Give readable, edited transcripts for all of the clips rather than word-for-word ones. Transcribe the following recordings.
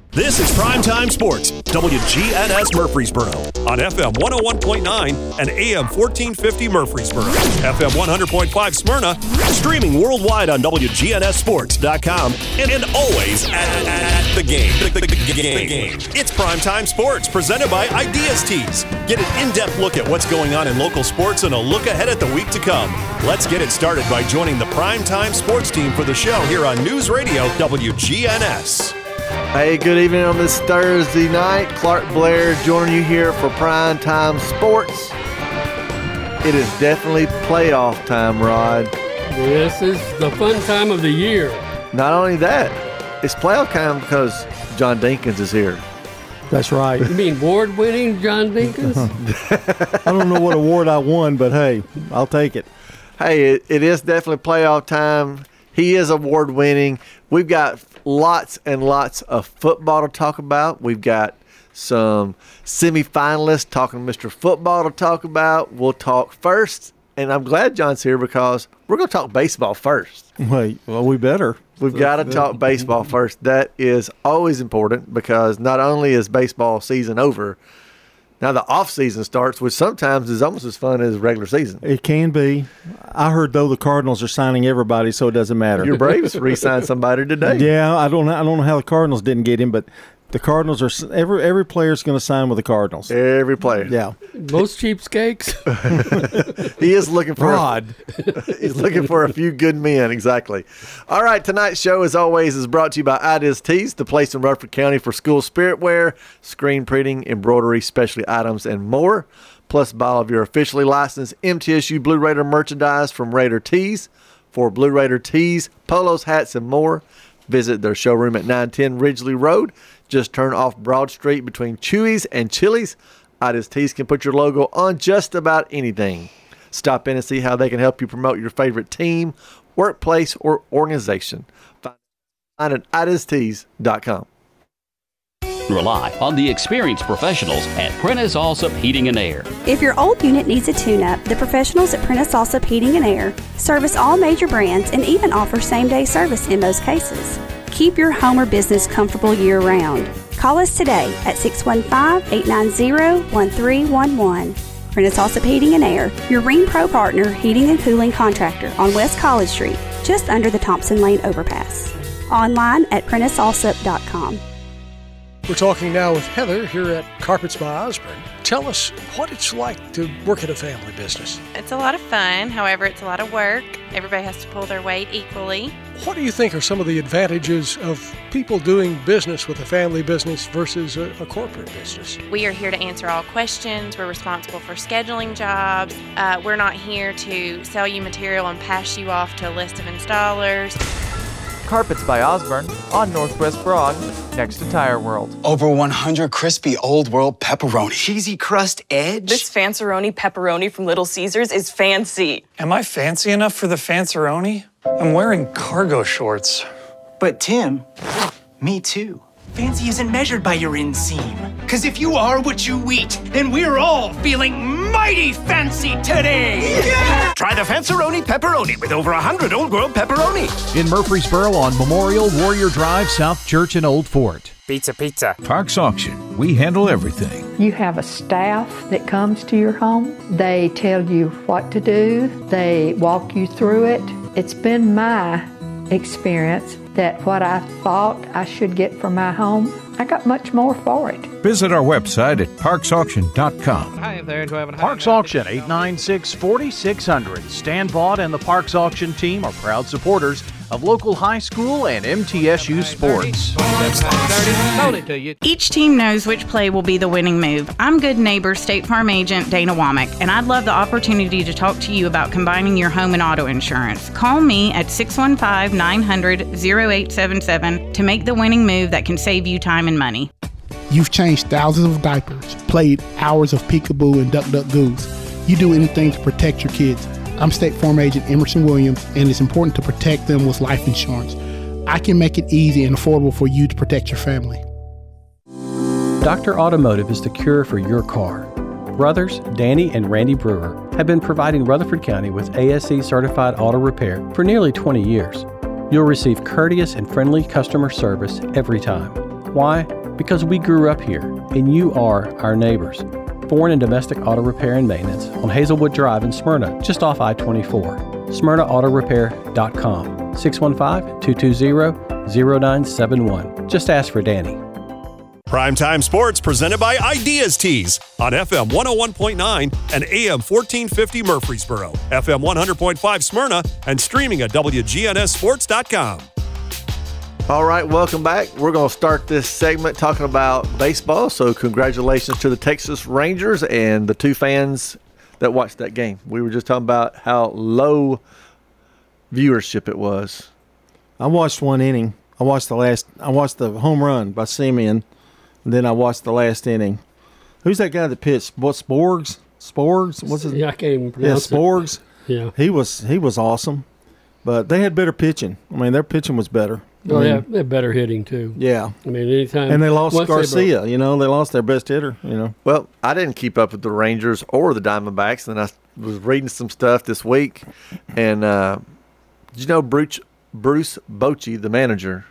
This is Primetime Sports, WGNS Murfreesboro, on FM 101.9 and AM 1450 Murfreesboro, FM 100.5 Smyrna, streaming worldwide on WGNSSports.com, and always at the game. It's Primetime Sports, presented by Ideas Tees. Get an in-depth look at what's going on in local sports and a look ahead at the week to come. Let's get it started by joining the Primetime Sports team for the show here on News Radio WGNS. Hey, good evening on this Thursday night. Clark Blair joining you here for Primetime Sports. It is definitely playoff time, Rod. This is the fun time of the year. Not only that, it's playoff time because John Dinkins is here. That's right. You mean award-winning John Dinkins? I don't know what award I won, but hey, I'll take it. Hey, it is definitely playoff time. He is award-winning. We've got lots and lots of football to talk about. We've got some semifinalists talking Mr. Football to talk about. We'll talk first, and I'm glad John's here because we're going to talk baseball first. Wait, well, we better. We've got to talk baseball first. That is always important because not only is baseball season over, now the off season starts, which sometimes is almost as fun as regular season. It can be. I heard, though, the Cardinals are signing everybody, so it doesn't matter. Your Braves re-signed somebody today. Yeah, I don't know how the Cardinals didn't get him, but the Cardinals are every player's going to sign with the Cardinals. Every player. Yeah. Most cheapskates. He is looking for Rod. He's looking for a few good men, exactly. All right, tonight's show, as always, is brought to you by Ideas Tees, the place in Rutherford County for school spirit wear, screen printing, embroidery, specialty items, and more. Plus, buy all of your officially licensed MTSU Blue Raider merchandise from Raider Tees. For Blue Raider tees, polos, hats, and more, visit their showroom at 910 Ridgely Road. Just turn off Broad Street between Chewy's and Chili's. Ideas Tees can put your logo on just about anything. Stop in and see how they can help you promote your favorite team, workplace, or organization. Find it at ideastees.com. Rely on the experienced professionals at Prentice Allsup Heating and Air. If your old unit needs a tune-up, the professionals at Prentice Allsup Heating and Air service all major brands and even offer same-day service in most cases. Keep your home or business comfortable year-round. Call us today at 615-890-1311. Prentice Allsup Heating and Air, your Ring Pro partner heating and cooling contractor on West College Street, just under the Thompson Lane overpass. Online at PrenticeAllsup.com. We're talking now with Heather here at Carpets by Osborne. Tell us what it's like to work at a family business. It's a lot of fun. However, it's a lot of work. Everybody has to pull their weight equally. What do you think are some of the advantages of people doing business with a family business versus a corporate business? We are here to answer all questions. We're responsible for scheduling jobs. We're not here to sell you material and pass you off to a list of installers. Carpets by Osborne on Northwest Broad, next to Tire World. Over 100 crispy Old World pepperoni. Cheesy crust edge. This Fanceroni pepperoni from Little Caesars is fancy. Am I fancy enough for the Fanceroni? I'm wearing cargo shorts. But Tim, me too. Fancy isn't measured by your inseam. Because if you are what you eat, then we're all feeling mighty fancy today. Yeah! Try the Fanceroni pepperoni with over 100 Old World pepperoni. In Murfreesboro on Memorial, Warrior Drive, South Church, and Old Fort. Pizza. Parks Auction. We handle everything. You have a staff that comes to your home. They tell you what to do. They walk you through it. It's been my experience that what I thought I should get for my home, I got much more for it. Visit our website at parksauction.com. Hi there, Parks Auction, 896-4600. Stan Vaught and the Parks Auction team are proud supporters of local high school and MTSU sports. Each team knows which play will be the winning move. I'm Good Neighbor State Farm Agent Dana Womack, and I'd love the opportunity to talk to you about combining your home and auto insurance. Call me at 615-900-0877 to make the winning move that can save you time and money. You've changed thousands of diapers, played hours of peekaboo and duck goose. You do anything to protect your kids. I'm State Farm Agent Emerson Williams, and it's important to protect them with life insurance. I can make it easy and affordable for you to protect your family. Dr. Automotive is the cure for your car. Brothers Danny and Randy Brewer have been providing Rutherford County with ASE certified auto repair for nearly 20 years. You'll receive courteous and friendly customer service every time. Why? because we grew up here and you are our neighbors. Foreign and domestic auto repair and maintenance on Hazelwood Drive in Smyrna, just off I-24. SmyrnaAutoRepair.com. 615-220-0971. Just ask for Danny. Primetime Sports presented by Ideas Tees on FM 101.9 and AM 1450 Murfreesboro, FM 100.5 Smyrna, and streaming at WGNSSports.com. All right, welcome back. We're going to start this segment talking about baseball. So congratulations to the Texas Rangers and the two fans that watched that game. We were just talking about how low viewership it was. I watched one inning. I watched the home run by Simeon, and then I watched the last inning. Who's that guy that pitched? What, Sporgs? What's his? Yeah, I can't even pronounce Sporgs. Yeah, he was awesome, but they had better pitching. I mean, their pitching was better. Well, they have better hitting too. Yeah, I mean, anytime. And they lost Garcia. They lost their best hitter. Well, I didn't keep up with the Rangers or the Diamondbacks, and I was reading some stuff this week, and did you know Bruce Bochy, the manager,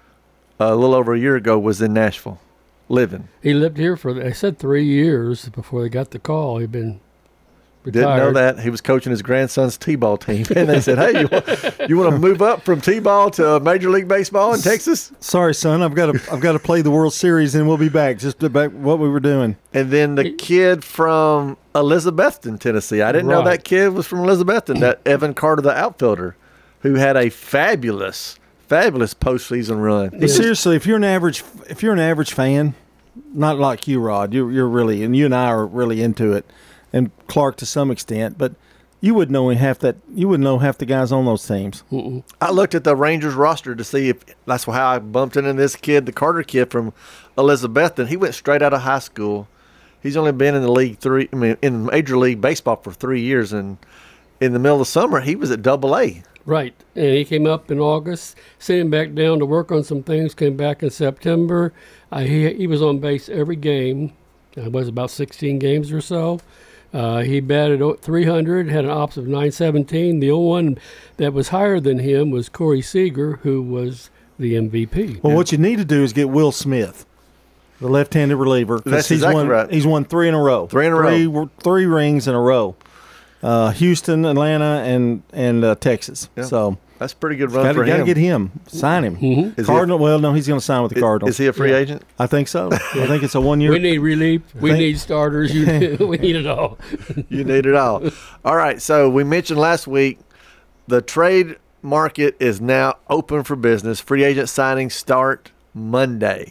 a little over a year ago was in Nashville, living. He lived here for, they said, 3 years before they got the call. He'd been retired. Didn't know that. He was coaching his grandson's T-ball team. And they said, hey, you want to move up from T-ball to Major League Baseball in Texas? Sorry, son. I've got to play the World Series, and we'll be back. Just back what we were doing. And then the kid from Elizabethton, Tennessee. I didn't know that kid was from Elizabethton, that Evan Carter, the outfielder, who had a fabulous postseason run. But seriously, if you're an average fan, not like you, Rod, you're really, and you and I are really into it, and Clark to some extent, but you wouldn't know half the guys on those teams. I looked at the Rangers roster to see if that's how I bumped into this kid, the Carter kid from Elizabethton. He went straight out of high school. He's only been in the in Major League Baseball for 3 years, and in the middle of the summer, he was at Double-A. Right, and he came up in August, sent him back down to work on some things, came back in September. He was on base every game. It was about 16 games or so. He batted 300, had an ops of 917. The only one that was higher than him was Corey Seager, who was the MVP. Well, what you need to do is get Will Smith, the left-handed reliever. That's exactly right. He's won 3 in a row. 3 in a row. 3 rings in a row. Houston, Atlanta, and Texas. Yeah. So that's a pretty good run for him. Got to get him. Sign him. Mm-hmm. Cardinal. Well, no, he's going to sign with the Cardinals. Is he a free agent? I think so. I think it's a 1 year. We need relief. We need starters. We need it all. You need it all. All right. So we mentioned last week the trade market is now open for business. Free agent signings start Monday.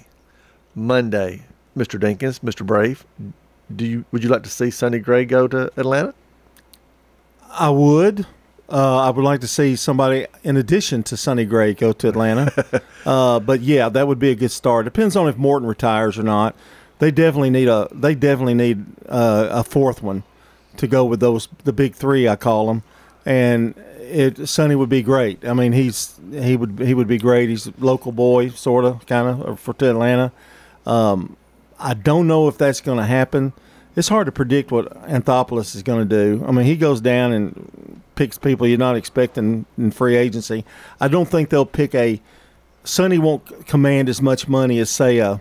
Mr. Dinkins, Mr. Brave, would you like to see Sonny Gray go to Atlanta? I would. I would like to see somebody in addition to Sonny Gray go to Atlanta. But yeah, that would be a good start. Depends on if Morton retires or not. They definitely need a fourth one to go with the big three, I call them. And Sonny would be great. I mean, he would be great. He's a local boy, sort of, kind of, for to Atlanta. I don't know if that's going to happen. It's hard to predict what Anthopoulos is going to do. I mean, he goes down and picks people you're not expecting in free agency. I don't think they'll pick Sonny won't command as much money as, say, like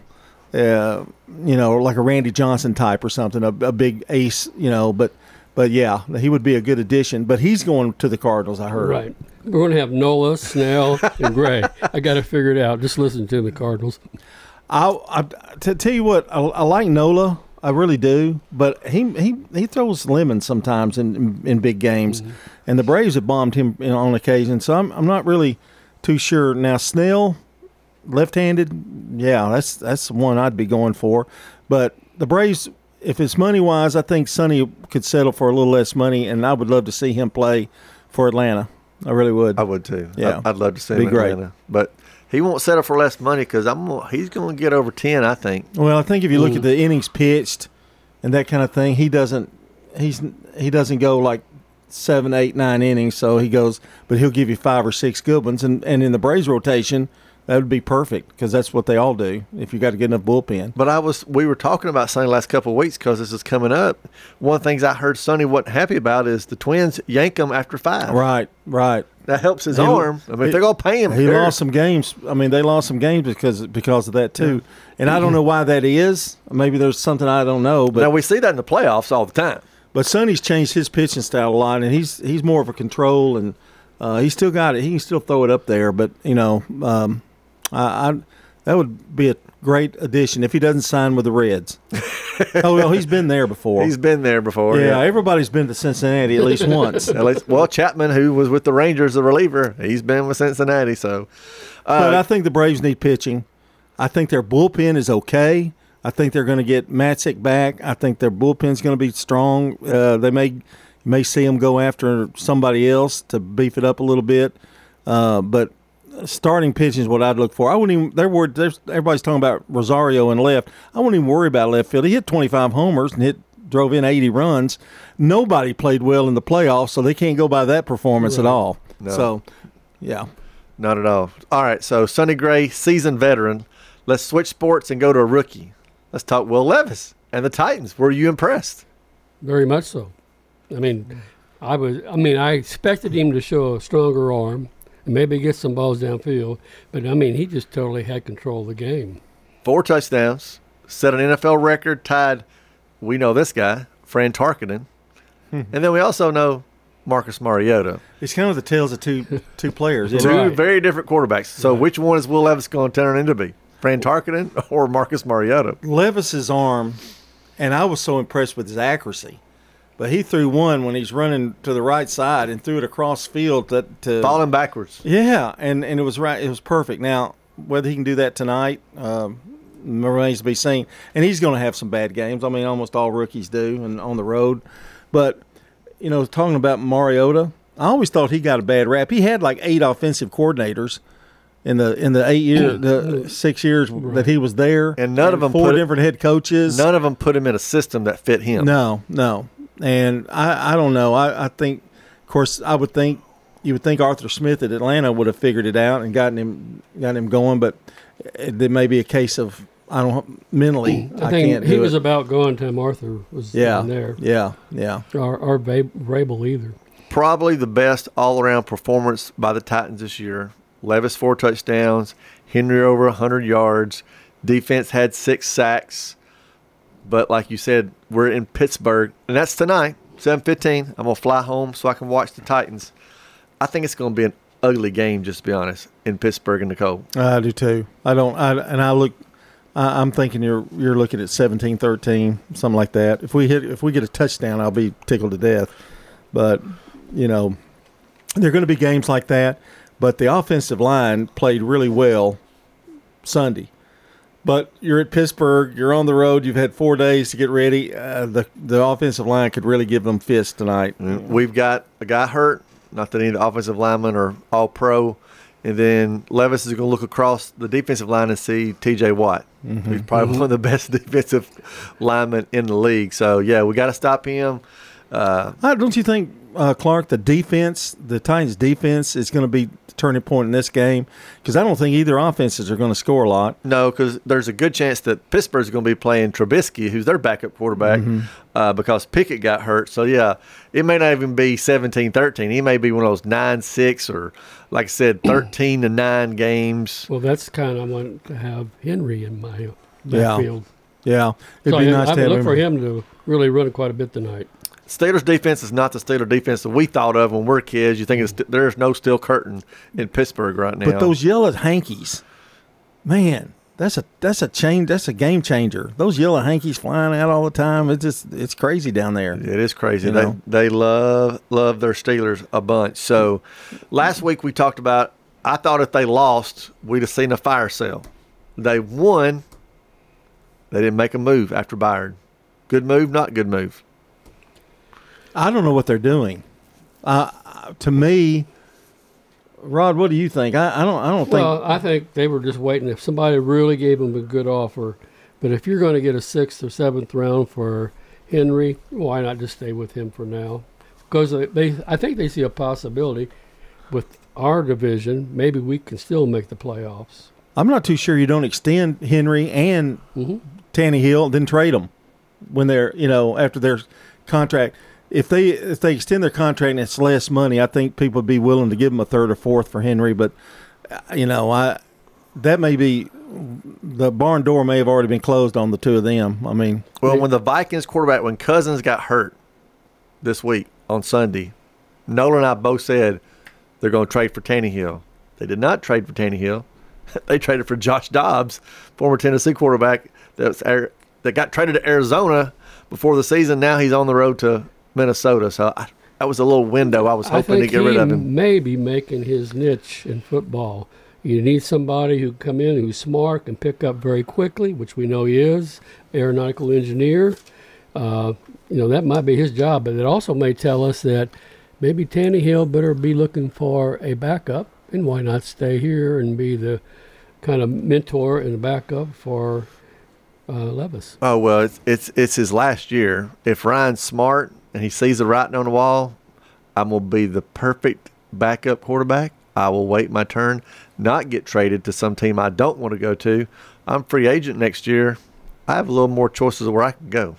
a Randy Johnson type or something, a big ace, But yeah, he would be a good addition. But he's going to the Cardinals, I heard. Right. We're going to have Nola, Snell, and Gray. I got to figure it out. Just listen to the Cardinals. To tell you what, I like Nola. I really do, but he throws lemons sometimes in big games, and the Braves have bombed him on occasion. So I'm not really too sure. Now Snell, left-handed, yeah, that's one I'd be going for. But the Braves, if it's money wise, I think Sonny could settle for a little less money, and I would love to see him play for Atlanta. I really would. I would too. Yeah, I'd love to see him in Atlanta, but. He won't settle for less money because he's going to get over 10, I think. Well, I think if you look at the innings pitched and that kind of thing, he doesn't go like 7, 8, 9 innings. So he goes, but he'll give you 5 or 6 good ones. And in the Braves rotation, that would be perfect because that's what they all do if you got to get enough bullpen. But we were talking about Sonny last couple of weeks because this is coming up. One of the things I heard Sonny wasn't happy about is the Twins yank him after 5. Right. That helps his arm. I mean, if they're going to pay him. He lost some games. I mean, they lost some games because of that, too. And I don't know why that is. Maybe there's something I don't know. But now, we see that in the playoffs all the time. But Sonny's changed his pitching style a lot, and he's more of a control, and he's still got it. He can still throw it up there. But, that would be a great addition if he doesn't sign with the Reds. He's been there before. He's been there before. Yeah, everybody's been to Cincinnati at least once. Well, Chapman, who was with the Rangers, the reliever, he's been with Cincinnati. So, but I think the Braves need pitching. I think their bullpen is okay. I think they're going to get Matzik back. I think their bullpen's going to be strong. They may see them go after somebody else to beef it up a little bit, but starting pitching is what I'd look for. I wouldn't even. Everybody's talking about Rosario and left. I wouldn't even worry about left field. He hit 25 homers and drove in 80 runs. Nobody played well in the playoffs, so they can't go by that performance at all. No. So, yeah, not at all. All right, so Sonny Gray, seasoned veteran. Let's switch sports and go to a rookie. Let's talk Will Levis and the Titans. Were you impressed? Very much so. I mean, I expected him to show a stronger arm and maybe get some balls downfield, but he just totally had control of the game. 4 touchdowns, set an NFL record, tied. We know this guy, Fran Tarkenton, and then we also know Marcus Mariota. It's kind of the tales of two players. Two very different quarterbacks. So which one is Will Levis going to turn into be? Fran Tarkenton or Marcus Mariota? Levis's arm, and I was so impressed with his accuracy. But he threw one when he's running to the right side and threw it across field to falling backwards. Yeah, and it was right. It was perfect. Now, whether he can do that tonight remains to be seen. And he's going to have some bad games. I mean, almost all rookies do, and on the road. But talking about Mariota, I always thought he got a bad rap. He had like 8 offensive coordinators in the 6 years that he was there, and none of them 4 different head coaches. None of them put him in a system that fit him. No. And I don't know. I think, of course, you would think Arthur Smith at Atlanta would have figured it out and gotten him going, but there may be a case of mentally I think can't do it. He was about going time Arthur was in there. Yeah. Or Vrabel either. Probably the best all-around performance by the Titans this year. Levis 4 touchdowns, Henry over 100 yards. Defense had 6 sacks. But like you said, we're in Pittsburgh, and that's tonight, 7:15. I'm going to fly home so I can watch the Titans. I think it's going to be an ugly game, just to be honest, in Pittsburgh in the cold. I do too. I'm thinking you're looking at 17-13, something like that. If we get a touchdown, I'll be tickled to death. But, there are going to be games like that. But the offensive line played really well Sunday. But you're at Pittsburgh, you're on the road, you've had 4 days to get ready. The offensive line could really give them fits tonight. We've got a guy hurt, not that any of the offensive linemen are all pro. And then Levis is going to look across the defensive line and see T.J. Watt, who's probably one of the best defensive linemen in the league. So, yeah, we got to stop him. Don't you think, Clark, the Titans' defense is going to be the turning point in this game? Because I don't think either offenses are going to score a lot. No, because there's a good chance that Pittsburgh's going to be playing Trubisky, who's their backup quarterback, because Pickett got hurt. So, yeah, it may not even be 17-13. He may be one of those 9-6 or, like I said, 13-9 games. Well, that's kind of I want to have Henry in my backfield. Yeah. It'd be nice to have him. I would look for him to really run quite a bit tonight. Steelers defense is not the Steelers defense that we thought of when we were kids. You think there's no steel curtain in Pittsburgh right now. But those yellow hankies, man, that's a change. That's a game changer. Those yellow hankies flying out all the time. It's crazy down there. It is crazy. They love their Steelers a bunch. So last week we talked about. I thought if they lost, we'd have seen a fire sale. They won. They didn't make a move after Byard. Good move, not good move. I don't know what they're doing. To me, Rod, what do you think? I don't think. Well, I think they were just waiting. If somebody really gave them a good offer, but if you're going to get a 6th or 7th round for Henry, why not just stay with him for now? Because I think they see a possibility with our division. Maybe we can still make the playoffs. I'm not too sure you don't extend Henry and Tannehill, then trade them when they're after their contract. if they extend their contract and it's less money, I think people would be willing to give him a third or fourth for Henry. But that may be the barn door may have already been closed on the two of them. I mean, well, when the Vikings quarterback, when Cousins got hurt this week on Sunday, Nolan and I both said they're going to trade for Tannehill. They did not trade for Tannehill. They traded for Josh Dobbs, former Tennessee quarterback that got traded to Arizona before the season. Now he's on the road to Minnesota. So that was a little window I was hoping to get rid of him. He may be making his niche in football. You need somebody who come in who's smart and pick up very quickly, which we know he is, aeronautical engineer. That might be his job, but it also may tell us that maybe Tannehill better be looking for a backup, and why not stay here and be the kind of mentor and backup for Levis? Oh, well, it's his last year. If Ryan's smart and he sees the writing on the wall, I'm going to be the perfect backup quarterback. I will wait my turn, not get traded to some team I don't want to go to. I'm free agent next year. I have a little more choices of where I can go.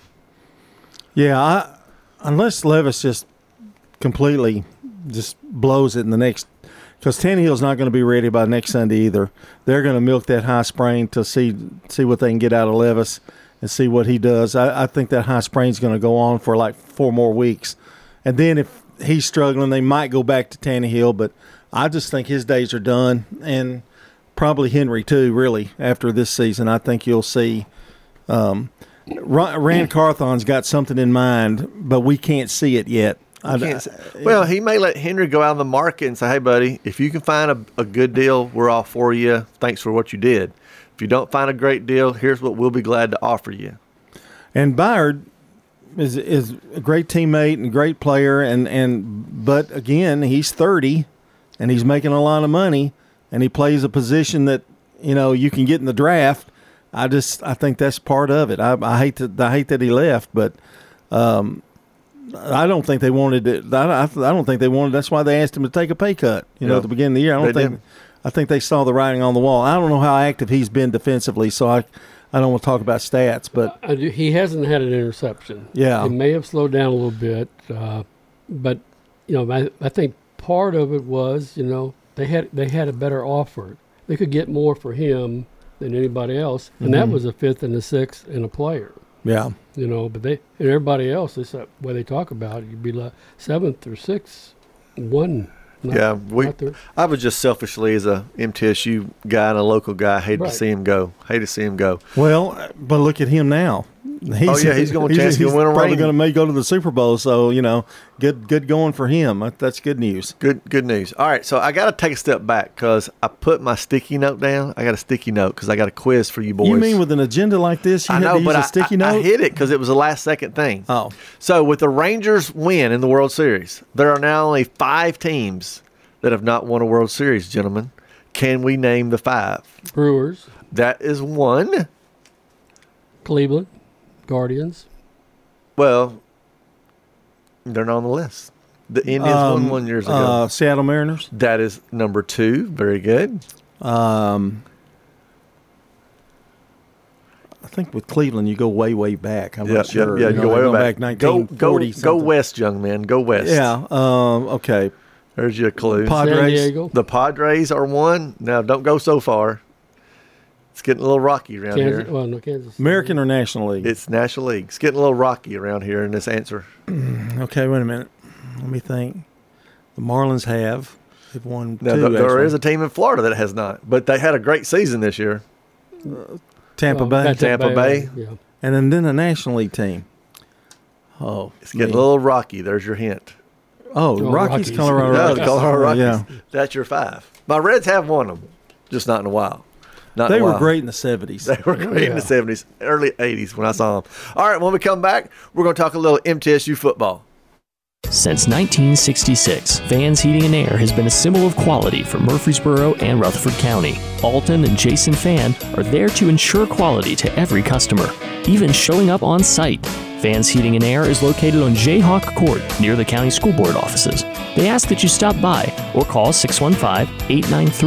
Yeah, unless Levis just completely just blows it in the next – because Tannehill's not going to be ready by next Sunday either. They're going to milk that high sprain to see what they can get out of Levis and see what he does. I think that high sprain's going to go on for like 4 more weeks. And then if he's struggling, they might go back to Tannehill, but I just think his days are done, and probably Henry too, really, after this season. I think you'll see Rand Carthon's got something in mind, but we can't see it yet. Well, he may let Henry go out on the market and say, hey, buddy, if you can find a good deal, we're all for you. Thanks for what you did. If you don't find a great deal, here's what we'll be glad to offer you. And Byard is a great teammate and great player, but again, he's 30 and he's making a lot of money, and he plays a position that you can get in the draft. I think that's part of it. I hate that he left, but I don't think they wanted it. I don't think they wanted. That's why they asked him to take a pay cut. At the beginning of the year. I think they saw the writing on the wall. I don't know how active he's been defensively, so I don't want to talk about stats, but he hasn't had an interception. Yeah, he may have slowed down a little bit, but I think part of it was they had a better offer. They could get more for him than anybody else, and that was a 5th and a 6th and a player. Yeah, but and everybody else, this way they talk about it, you'd be like 7th or 6th, 1. I was just selfishly as a MTSU guy and a local guy, hated to see him go. Well, but look at him now. He's going to chance to win a ring. Probably going to go to the Super Bowl. So good going for him. That's good news. Good news. All right, so I got to take a step back because I put my sticky note down. I got a sticky note because I got a quiz for you boys. You mean with an agenda like this, you had to use a sticky note? I hit it because it was a last-second thing. Oh, so with the Rangers win in the World Series, there are now only 5 teams that have not won a World Series, gentlemen. Can we name the 5? Brewers. That is 1. Cleveland. Guardians. Well, they're not on the list. The Indians won 1 year ago. Seattle Mariners. That is number 2. Very good. I think with Cleveland, you go way back. I'm not sure. Yeah, you go way back. 1940. Go west, young man. Go west. Yeah. Okay. There's your clue. Padres. The Padres are 1. Now, don't go so far. It's getting a little rocky around here. Well, no, Kansas. American or National League? It's National League. It's getting a little rocky around here in this answer. Okay, wait a minute. Let me think. The Marlins they've won 2. There is a team in Florida that has not, but they had a great season this year. Tampa Bay. Tampa Bay. Yeah. And then a National League team. Oh, it's getting a little rocky. There's your hint. Rockies, Colorado Rockies. The Colorado Rockies. Yeah. That's your 5. My Reds have won them, just not in a while. They were great in the 70s. They were great in the 70s, early 80s when I saw them. All right, when we come back, we're going to talk a little MTSU football. Since 1966, Vans Heating and Air has been a symbol of quality for Murfreesboro and Rutherford County. Alton and Jason Fan are there to ensure quality to every customer, even showing up on site. Vans Heating and Air is located on Jayhawk Court near the county school board offices. They ask that you stop by or call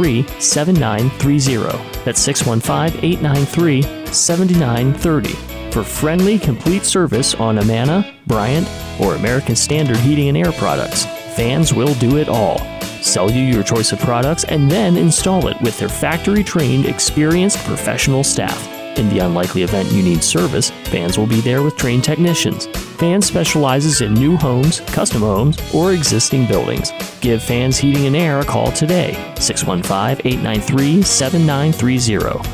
615-893-7930. That's 615-893-7930. For friendly, complete service on Amana, Bryant, or American Standard Heating and Air products, Fans will do it all. Sell you your choice of products and then install it with their factory-trained, experienced professional staff. In the unlikely event you need service, Fans will be there with trained technicians. Fans specializes in new homes, custom homes, or existing buildings. Give Fans Heating and Air a call today, 615-893-7930,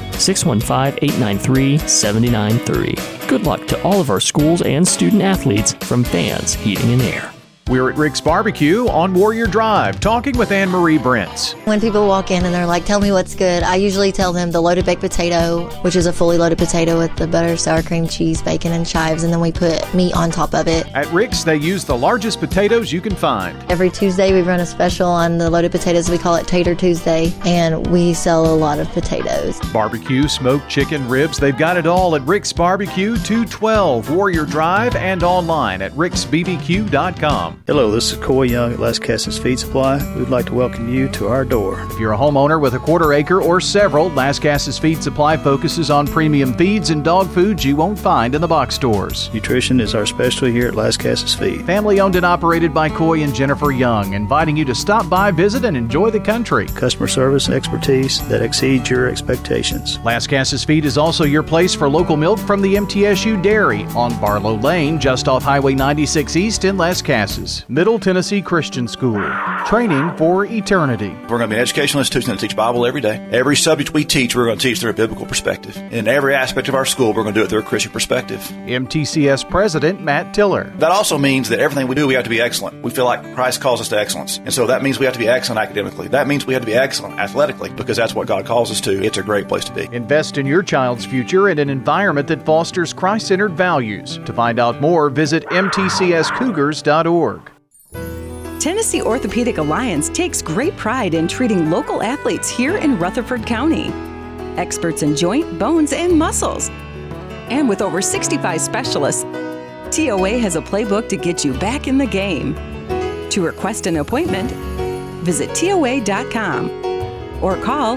615-893-7930. Good luck to all of our schools and student athletes from Fans Heating and Air. We're at Rick's Barbecue on Warrior Drive, talking with Anne-Marie Brents. When people walk in and they're like, tell me what's good, I usually tell them the loaded baked potato, which is a fully loaded potato with the butter, sour cream, cheese, bacon, and chives, and then we put meat on top of it. At Rick's, they use the largest potatoes you can find. Every Tuesday, we run a special on the loaded potatoes. We call it Tater Tuesday, and we sell a lot of potatoes. Barbecue, smoked chicken, ribs, they've got it all at Rick's Barbecue, 212 Warrior Drive, and online at ricksbbq.com. Hello, this is Coy Young at Las Casas Feed Supply. We'd like to welcome you to our door. If you're a homeowner with a quarter acre or several, Las Casas Feed Supply focuses on premium feeds and dog foods you won't find in the box stores. Nutrition is our specialty here at Las Casas Feed. Family owned and operated by Coy and Jennifer Young, inviting you to stop by, visit, and enjoy the country. Customer service expertise that exceeds your expectations. Las Casas Feed is also your place for local milk from the MTSU Dairy on Barlow Lane, just off Highway 96 East in Las Casas. Middle Tennessee Christian School. Training for eternity. We're going to be an educational institution that teach Bible every day. Every subject we teach, we're going to teach through a biblical perspective. In every aspect of our school, we're going to do it through a Christian perspective. MTCS President Matt Tiller. That also means that everything we do, we have to be excellent. We feel like Christ calls us to excellence. And so that means we have to be excellent academically. That means we have to be excellent athletically, because that's what God calls us to. It's a great place to be. Invest in your child's future in an environment that fosters Christ-centered values. To find out more, visit mtcscougars.org. Tennessee Orthopedic Alliance takes great pride in treating local athletes here in Rutherford County. Experts in joint, bones, and muscles. And with over 65 specialists, TOA has a playbook to get you back in the game. To request an appointment, visit TOA.com or call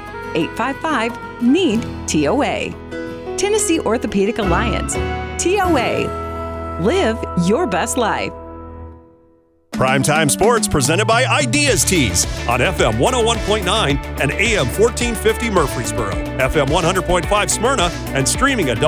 855-NEED-TOA. Tennessee Orthopedic Alliance. TOA. Live your best life. Primetime Sports presented by Ideas Tees on FM 101.9 and AM 1450 Murfreesboro, FM 100.5 Smyrna, and streaming at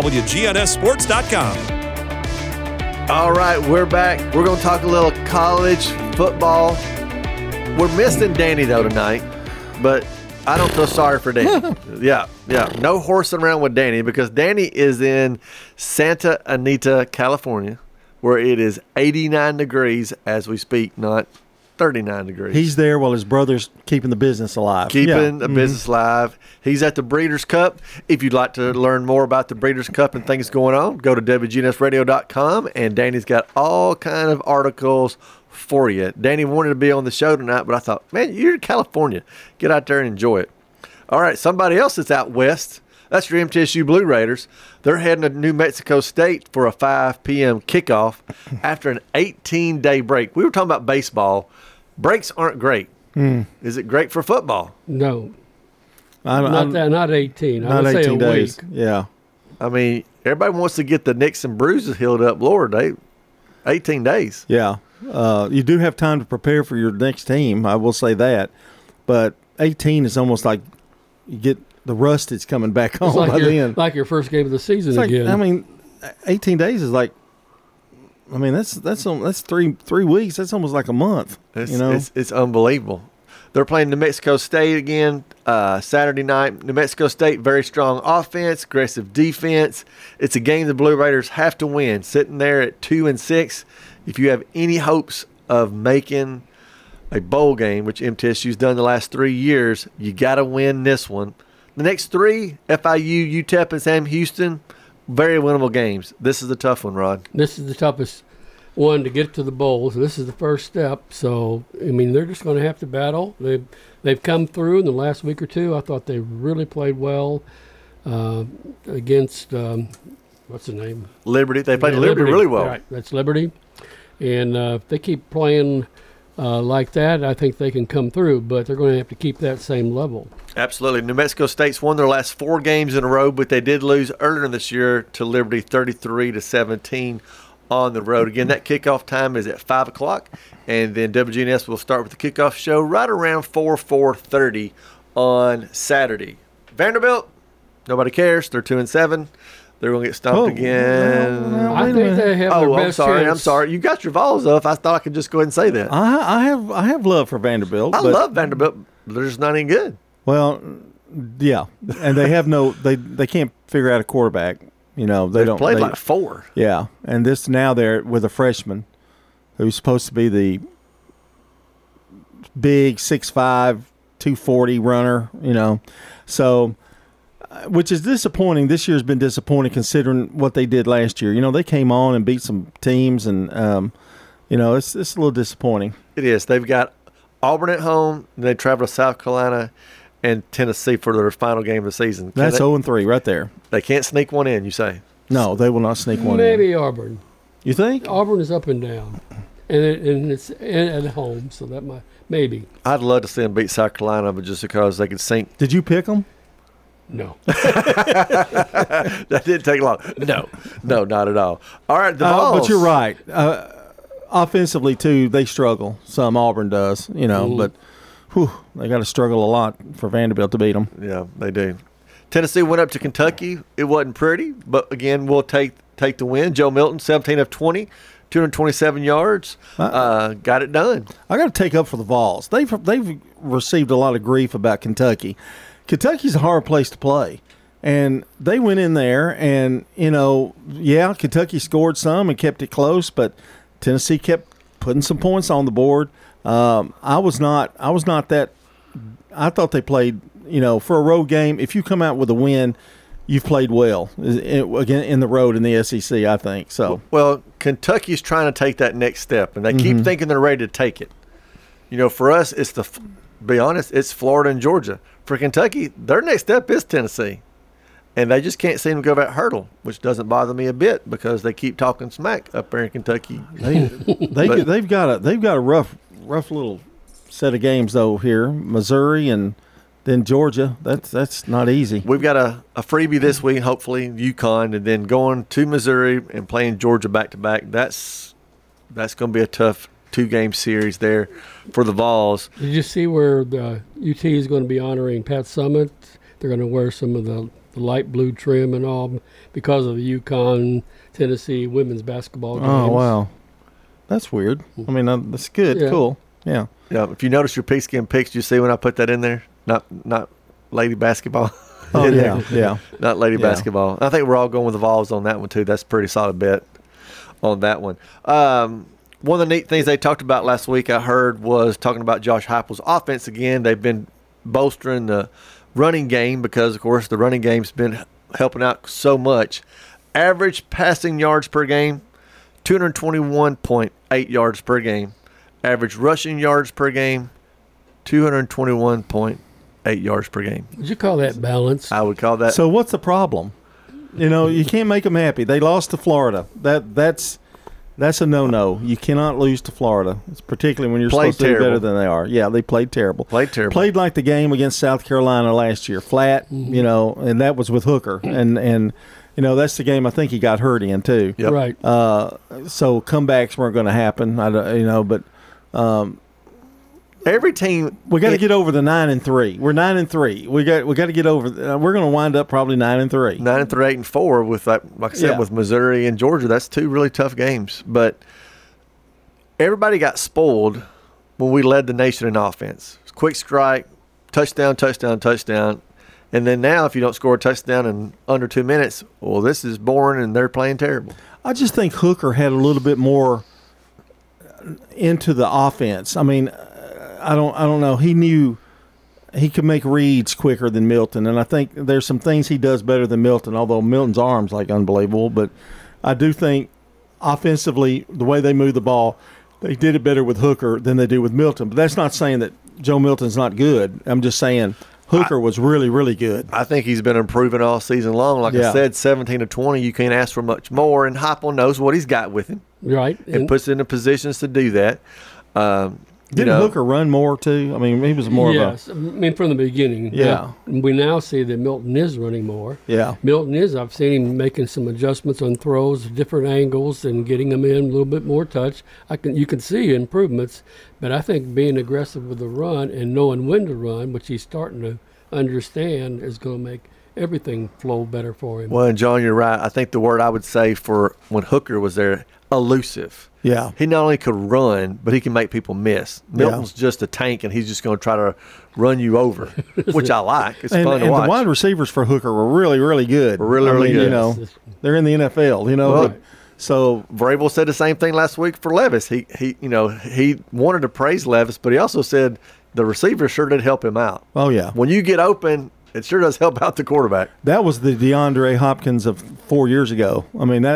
WGNSSports.com. All right, we're back. We're going to talk a little college football. We're missing Danny, though, tonight, but I don't feel sorry for Danny. Yeah. No horsing around with Danny, because Danny is in Santa Anita, California, where it is 89 degrees as we speak, not 39 degrees. He's there while his brother's keeping the business alive. Keeping the business alive. He's at the Breeders' Cup. If you'd like to learn more about the Breeders' Cup and things going on, go to WGNSradio.com, and Danny's got all kind of articles for you. Danny wanted to be on the show tonight, but I thought, man, you're in California. Get out there and enjoy it. All right, somebody else that's out west, that's your MTSU Blue Raiders. They're heading to New Mexico State for a 5 p.m. kickoff after an 18-day break. We were talking about baseball. Breaks aren't great. Is it great for football? No. Not 18. I would say 18 a days. week. Yeah. I mean, everybody wants to get the nicks and bruises healed up. Lord, 18 days. Yeah. You do have time to prepare for your next team. I will say that. But 18 is almost like you get the rust that's coming back on by then. Like your first game of the season again. I mean, 18 days is like, I mean, that's 3 weeks. That's almost like a month. It's unbelievable. They're playing New Mexico State again Saturday night. New Mexico State, very strong offense, aggressive defense. It's a game the Blue Raiders have to win. Sitting there at 2-6. If you have any hopes of making a bowl game, which MTSU's done the last 3 years, you got to win this one. The next 3, FIU, UTEP, and Sam Houston, very winnable games. This is the tough one, Rod. This is the toughest one to get to the bowl. So this is the first step. So, I mean, they're just going to have to battle. They've come through in the last week or two. I thought they really played well against, what's the name? Liberty. They played Liberty really well. Right, that's Liberty. And if they keep playing like that, I think they can come through, but they're going to have to keep that same level. Absolutely. New Mexico State's won their last 4 games in a row, but they did lose earlier this year to Liberty 33-17 on the road. Again, that kickoff time is at 5 o'clock, and then WGNS will start with the kickoff show right around 4:30 on Saturday. Vanderbilt, nobody cares. They're 2-7. They're going to get stomped again. I think they have their best chance. I'm sorry. You got your Vols up. I thought I could just go ahead and say that. I have love for Vanderbilt. I love Vanderbilt. But they're just not any good. Well, yeah, and they have they can't figure out a quarterback. You know, They've played like 4. Yeah, and this now they're with a freshman who's supposed to be the big 6'5", 240 runner. You know, so. Which is disappointing. This year's been disappointing considering what they did last year. You know, they came on and beat some teams, and you know, it's a little disappointing. It is. They've got Auburn at home, and they travel to South Carolina and Tennessee for their final game of the season. That's 0-3 right there. They can't sneak one in, you say? No, they will not sneak one in. Maybe Auburn. You think? Auburn is up and down, and it's at home, so that might maybe. I'd love to see them beat South Carolina, but just because they could sink. Did you pick them? No. That didn't take long. No, not at all. All right, the Vols. But you're right. Offensively, too, they struggle. Some Auburn does, you know, but they got to struggle a lot for Vanderbilt to beat them. Yeah, they do. Tennessee went up to Kentucky. It wasn't pretty, but, again, we'll take the win. Joe Milton, 17 of 20, 227 yards. Got it done. I got to take up for the Vols. They've received a lot of grief about Kentucky. Kentucky's a hard place to play, and they went in there and, you know, yeah, Kentucky scored some and kept it close, but Tennessee kept putting some points on the board. I thought they played, you know, for a road game, if you come out with a win, you've played well again in the road in the SEC, I think. So, well, Kentucky's trying to take that next step, and they keep thinking they're ready to take it. You know, for us, be honest, it's Florida and Georgia. For Kentucky, their next step is Tennessee, and they just can't seem to go that hurdle, which doesn't bother me a bit because they keep talking smack up there in Kentucky. They've got a rough little set of games though here, Missouri and then Georgia. That's not easy. We've got a freebie this week, hopefully UConn, and then going to Missouri and playing Georgia back to back. That's going to be a tough 2-game series there for the Vols. Did you see where the UT is going to be honoring Pat Summitt? They're going to wear some of the light blue trim and all because of the UConn Tennessee women's basketball games. Oh, wow. That's weird. I mean, that's good. Yeah. Cool. Yeah. Yeah. If you notice your pigskin picks, you see when I put that in there? Not lady basketball. Oh, yeah. Not lady basketball. I think we're all going with the Vols on that one, too. That's a pretty solid bet on that one. One of the neat things they talked about last week, I heard, was talking about Josh Heupel's offense again. They've been bolstering the running game because, of course, the running game's been helping out so much. Average passing yards per game, 221.8 yards per game. Average rushing yards per game, 221.8 yards per game. Would you call that balanced? I would call that. So what's the problem? You know, you can't make them happy. They lost to Florida. That's a no-no. You cannot lose to Florida. It's particularly when you're supposed to do better than they are. Yeah, they played terrible. Played like the game against South Carolina last year, flat. You know, and that was with Hooker, and you know that's the game I think he got hurt in too. Yep. Right. So comebacks weren't going to happen. But every team we got to get over the 9-3. We're 9-3. We got to get over. We're going to wind up probably 9-3. 9-3, 8-4 with like I said with Missouri and Georgia. That's 2 really tough games. But everybody got spoiled when we led the nation in offense. Quick strike, touchdown, touchdown, touchdown. And then now if you don't score a touchdown in under 2 minutes, well, this is boring and they're playing terrible. I just think Hooker had a little bit more into the offense. I mean, I don't know. He knew he could make reads quicker than Milton, and I think there's some things he does better than Milton, although Milton's arm's like unbelievable. But I do think offensively, the way they move the ball, they did it better with Hooker than they do with Milton. But that's not saying that Joe Milton's not good. I'm just saying Hooker was really, really good. I think he's been improving all season long. Like I said, 17 of 20, you can't ask for much more, and Heupel knows what he's got with him. Right. And puts him in positions to do that. Didn't Hooker run more too? I mean, he was more of a... Yes, I mean, from the beginning. Yeah. We now see that Milton is running more. Yeah. Milton is. I've seen him making some adjustments on throws, different angles, and getting them in a little bit more touch. You can see improvements, but I think being aggressive with the run and knowing when to run, which he's starting to understand, is going to make everything flow better for him. Well, and John, you're right. I think the word I would say for when Hooker was there, elusive. Yeah. He not only could run, but he can make people miss. Milton's just a tank, and he's just going to try to run you over, which I like. It's fun to watch. And the wide receivers for Hooker were really, really good. Really good. You know, they're in the NFL, you know. Well, so Vrabel said the same thing last week for Levis. He wanted to praise Levis, but he also said the receivers sure did help him out. Oh, yeah. When you get open, it sure does help out the quarterback. That was the DeAndre Hopkins of 4 years ago.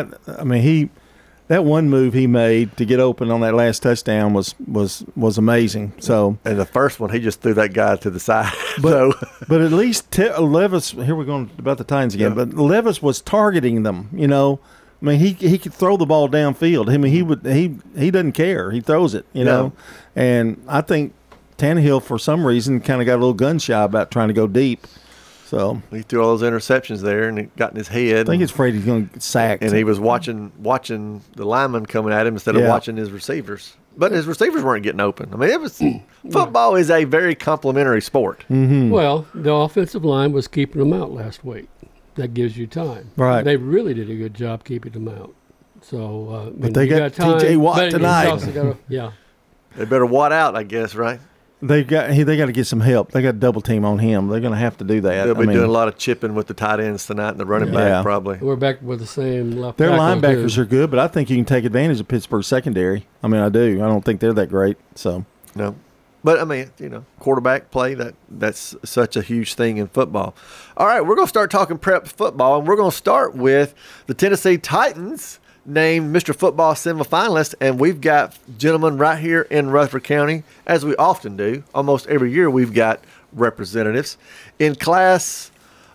That one move he made to get open on that last touchdown was amazing. So, and the first one, he just threw that guy to the side. But at least Levis. Here we're going about the Titans again. Yeah. But Levis was targeting them. You know, I mean, he could throw the ball downfield. I mean, he doesn't care. He throws it. You know, and I think Tannehill for some reason kind of got a little gun shy about trying to go deep. So he threw all those interceptions there, and it got in his head. I think he's afraid he's going to get sacked. And he was watching the lineman coming at him instead of watching his receivers. But his receivers weren't getting open. I mean, it was football is a very complimentary sport. Mm-hmm. Well, the offensive line was keeping them out last week. That gives you time. Right. They really did a good job keeping them out. So, but they got T.J. Watt tonight. They better Watt out, I guess, right? They got to get some help. They got to double team on him. They're going to have to do that. They'll be doing a lot of chipping with the tight ends tonight and the running back probably. We're back with the same left. Their linebackers are good, but I think you can take advantage of Pittsburgh's secondary. I mean, I do. I don't think they're that great. So no, but I mean, quarterback play that's such a huge thing in football. All right, we're going to start talking prep football, and we're going to start with the Tennessee Titans named Mr. Football semifinalist, and we've got gentlemen right here in Rutherford County, as we often do. Almost every year we've got representatives. In Class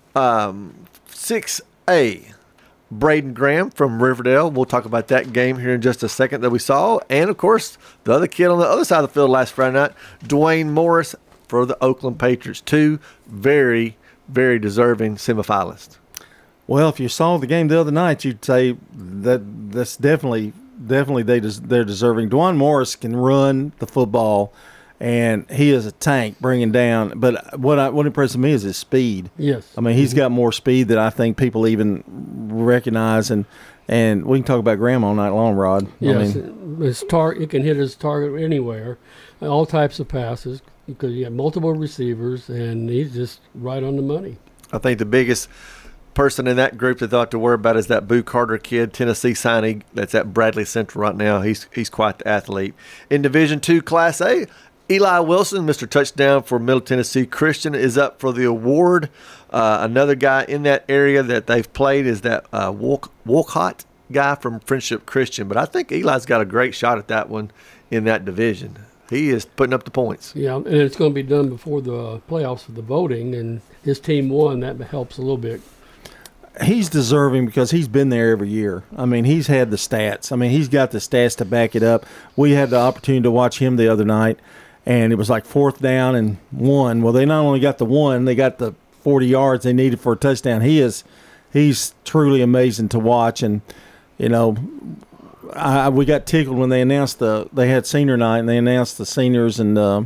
6A, Braden Graham from Riverdale. We'll talk about that game here in just a second that we saw. And, of course, the other kid on the other side of the field last Friday night, Dwayne Morris for the Oakland Patriots. Two very, very deserving semifinalists. Well, if you saw the game the other night, you'd say that's definitely they're deserving. Dwayne Morris can run the football, and he is a tank bringing down. But what impresses me is his speed. Yes, I mean he's got more speed than I think people even recognize. And we can talk about Graham all night long, Rod. Yes, he can hit his target anywhere, all types of passes because you have multiple receivers, and he's just right on the money. I think the biggest person in that group that thought to worry about is that Boo Carter kid, Tennessee signee that's at Bradley Central right now. He's quite the athlete. In Division II Class A, Eli Wilson, Mr. Touchdown for Middle Tennessee Christian, is up for the award. Another guy in that area that they've played is that Wolcott guy from Friendship Christian. But I think Eli's got a great shot at that one in that division. He is putting up the points. Yeah, and it's going to be done before the playoffs for the voting, and his team won. That helps a little bit. He's deserving because he's been there every year. I mean, he's had the stats. I mean, he's got the stats to back it up. We had the opportunity to watch him the other night, and it was like 4th down and 1. Well, they not only got the 1, they got the 40 yards they needed for a touchdown. He's truly amazing to watch, and we got tickled when they announced they had senior night, and they announced the seniors, and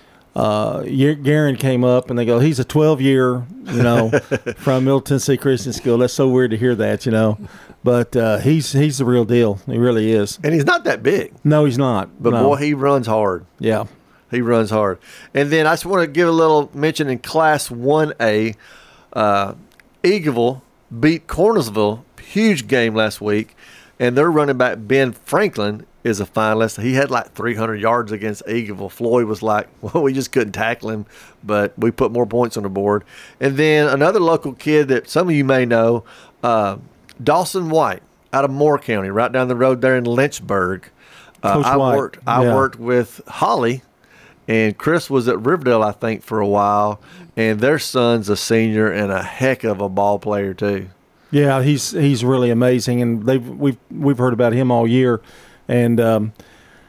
Garen came up and they go, he's a 12-year, from Middle Tennessee Christian School. That's so weird to hear that, But he's the real deal. He really is. And he's not that big. No, he's not. But boy, he runs hard. Yeah. He runs hard. And then I just want to give a little mention in Class 1A. Eagleville beat Cornersville. Huge game last week. And their running back, Ben Franklin, is a finalist. He had like 300 yards against Eagleville. Floyd was like, well, we just couldn't tackle him, but we put more points on the board. And then another local kid that some of you may know, Dawson White out of Moore County, right down the road there in Lynchburg. I worked with Holly, and Chris was at Riverdale, I think, for a while, and their son's a senior and a heck of a ball player too. Yeah, he's really amazing, and we've heard about him all year. And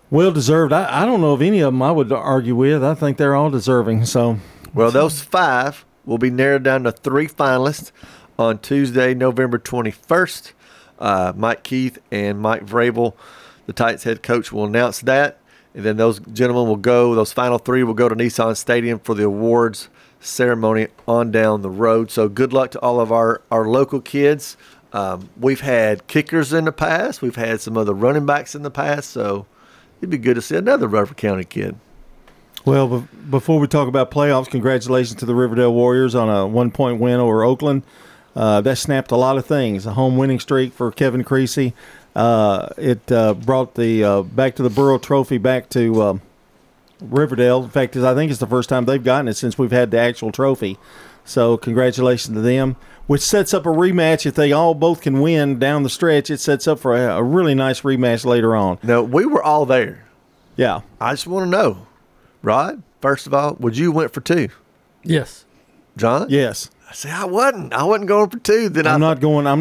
Well deserved. I don't know of any of them I would argue with. I think they're all deserving. So, well, those 5 will be narrowed down to 3 finalists on Tuesday, November 21st. Mike Keith and Mike Vrabel, the Titans head coach, will announce that. And then those gentlemen will go, those final 3 will go to Nissan Stadium for the awards ceremony on down the road. So good luck to all of our local kids. We've had kickers in the past. We've had some other running backs in the past. So it'd be good to see another Rutherford County kid. Well, before we talk about playoffs, congratulations to the Riverdale Warriors on a 1-point win over Oakland. That snapped a lot of things. A home winning streak for Kevin Creasy. It brought the back to the Burrow Trophy back to Riverdale. In fact, I think it's the first time they've gotten it since we've had the actual trophy. So congratulations to them, which sets up a rematch. If they both can win down the stretch, it sets up for a really nice rematch later on. Now, we were all there. Yeah. I just want to know, Rod, first of all, would you went for 2? Yes. John? Yes. I say I wasn't going for 2. Then I'm not going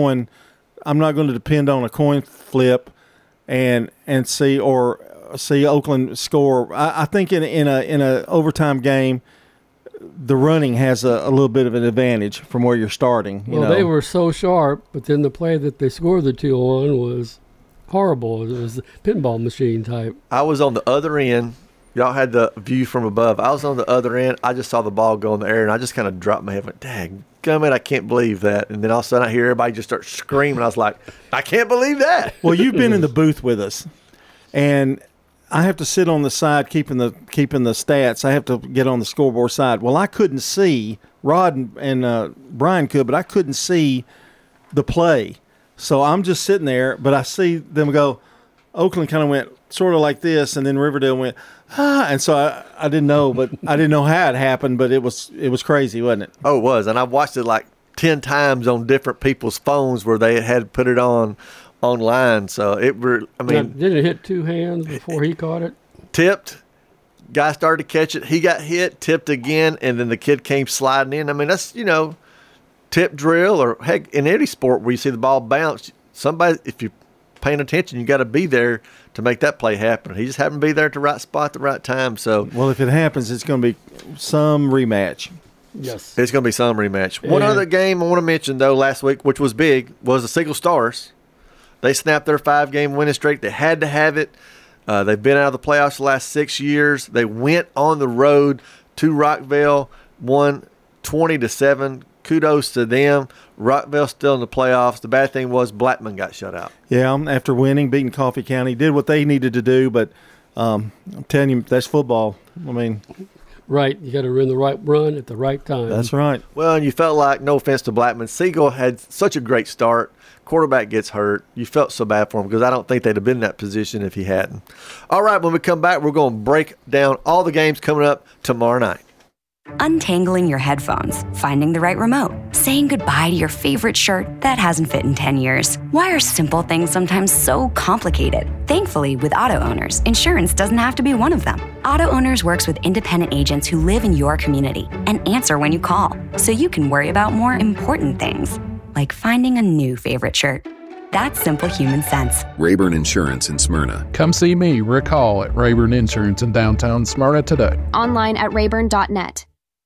to depend on a coin flip and see Oakland score. I think in a overtime game, the running has a little bit of an advantage from where you're starting. They were so sharp, but then the play that they scored the 2 on was horrible. It was a pinball machine type. I was on the other end. Y'all had the view from above. I was on the other end. I just saw the ball go in the air, and I just kind of dropped my head. Went, dang, gummit, I can't believe that. And then all of a sudden I hear everybody just start screaming. I was like, I can't believe that. Well, you've been in the booth with us, and I have to sit on the side keeping the stats. I have to get on the scoreboard side. Well, I couldn't see. Rod and Brian could, but I couldn't see the play. So I'm just sitting there, but I see them go. Oakland kind of went sort of like this, and then Riverdale went, and so I didn't know, but I didn't know how it happened, but it was crazy, wasn't it? Oh, it was, and I watched it like 10 times on different people's phones where they had put it online. So didn't it hit 2 hands before he caught it? Tipped, guy started to catch it, he got hit, tipped again, and then the kid came sliding in. I mean, that's tip drill, or heck, in any sport where you see the ball bounce, somebody, if you're paying attention, you got to be there to make that play happen. He just happened to be there at the right spot at the right time. So, well, if it happens, it's going to be some rematch. Yes, it's going to be some rematch. One other game I want to mention though, last week, which was big, was the Siegel Stars. They snapped their 5-game winning streak. They had to have it. They've been out of the playoffs the last 6 years. They went on the road to Rockville, won 20-7. Kudos to them. Rockville's still in the playoffs. The bad thing was Blackman got shut out. Yeah, after beating Coffee County, did what they needed to do, but I'm telling you, that's football. I mean, right, you got to run the right run at the right time. That's right. Well, and you felt like, no offense to Blackman, Siegel had such a great start. Quarterback gets hurt. You felt so bad for him because I don't think they'd have been in that position if he hadn't. All right, when we come back, we're going to break down all the games coming up tomorrow night. Untangling your headphones, finding the right remote, saying goodbye to your favorite shirt that hasn't fit in 10 years. Why are simple things sometimes so complicated? Thankfully, with Auto Owners, insurance doesn't have to be one of them. Auto Owners works with independent agents who live in your community and answer when you call, so you can worry about more important things, like finding a new favorite shirt. That's simple human sense. Rayburn Insurance in Smyrna. Come see me, Rick Hall, at Rayburn Insurance in downtown Smyrna today. Online at rayburn.net.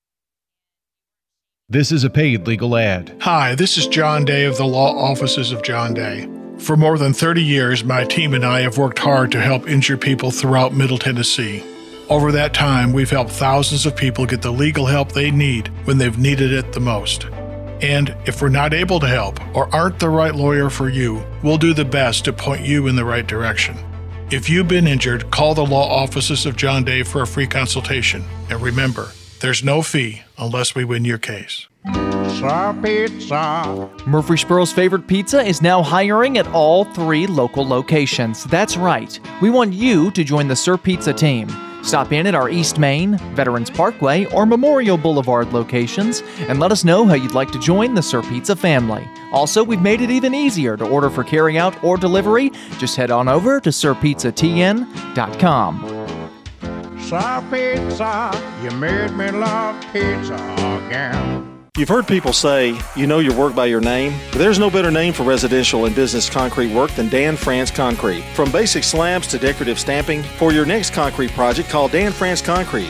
This is a paid legal ad. Hi, this is John Day of the Law Offices of John Day. For more than 30 years, my team and I have worked hard to help injured people throughout Middle Tennessee. Over that time, we've helped thousands of people get the legal help they need when they've needed it the most. And if we're not able to help or aren't the right lawyer for you, we'll do the best to point you in the right direction. If you've been injured, call the Law Offices of John Day for a free consultation. And remember, there's no fee unless we win your case. Sir Pizza. Murfreesboro's favorite pizza is now hiring at all 3 local locations. That's right. We want you to join the Sir Pizza team. Stop in at our East Main, Veterans Parkway, or Memorial Boulevard locations and let us know how you'd like to join the Sir Pizza family. Also, we've made it even easier to order for carryout or delivery. Just head on over to sirpizzatn.com. Sir Pizza, you made me love pizza again. You've heard people say, you know your work by your name, but there's no better name for residential and business concrete work than Dan France Concrete. From basic slabs to decorative stamping, for your next concrete project, call Dan France Concrete,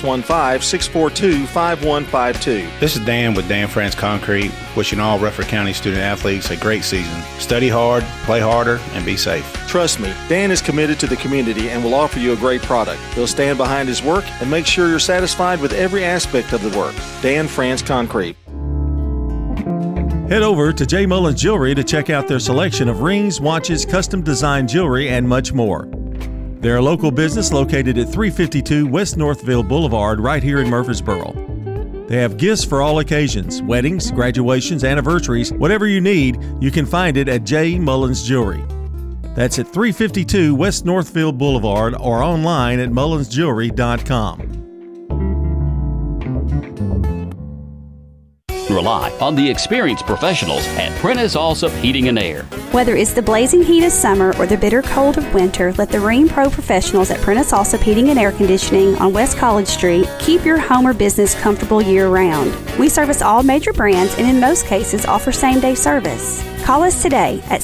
615-642-5152. This is Dan with Dan France Concrete, wishing all Rutherford County student athletes a great season. Study hard, play harder, and be safe. Trust me, Dan is committed to the community and will offer you a great product. He'll stand behind his work and make sure you're satisfied with every aspect of the work. Dan France Concrete. Head over to J. Mullins Jewelry to check out their selection of rings, watches, custom designed jewelry, and much more. They're a local business located at 352 West Northville Boulevard right here in Murfreesboro. They have gifts for all occasions, weddings, graduations, anniversaries, whatever you need, you can find it at J. Mullins Jewelry. That's at 352 West Northville Boulevard or online at mullinsjewelry.com. Rely on the experienced professionals at Prentice Allsup Heating and Air. Whether it's the blazing heat of summer or the bitter cold of winter, let the Rheem Pro professionals at Prentice Allsup Heating and Air Conditioning on West College Street keep your home or business comfortable year-round. We service all major brands and in most cases offer same-day service. Call us today at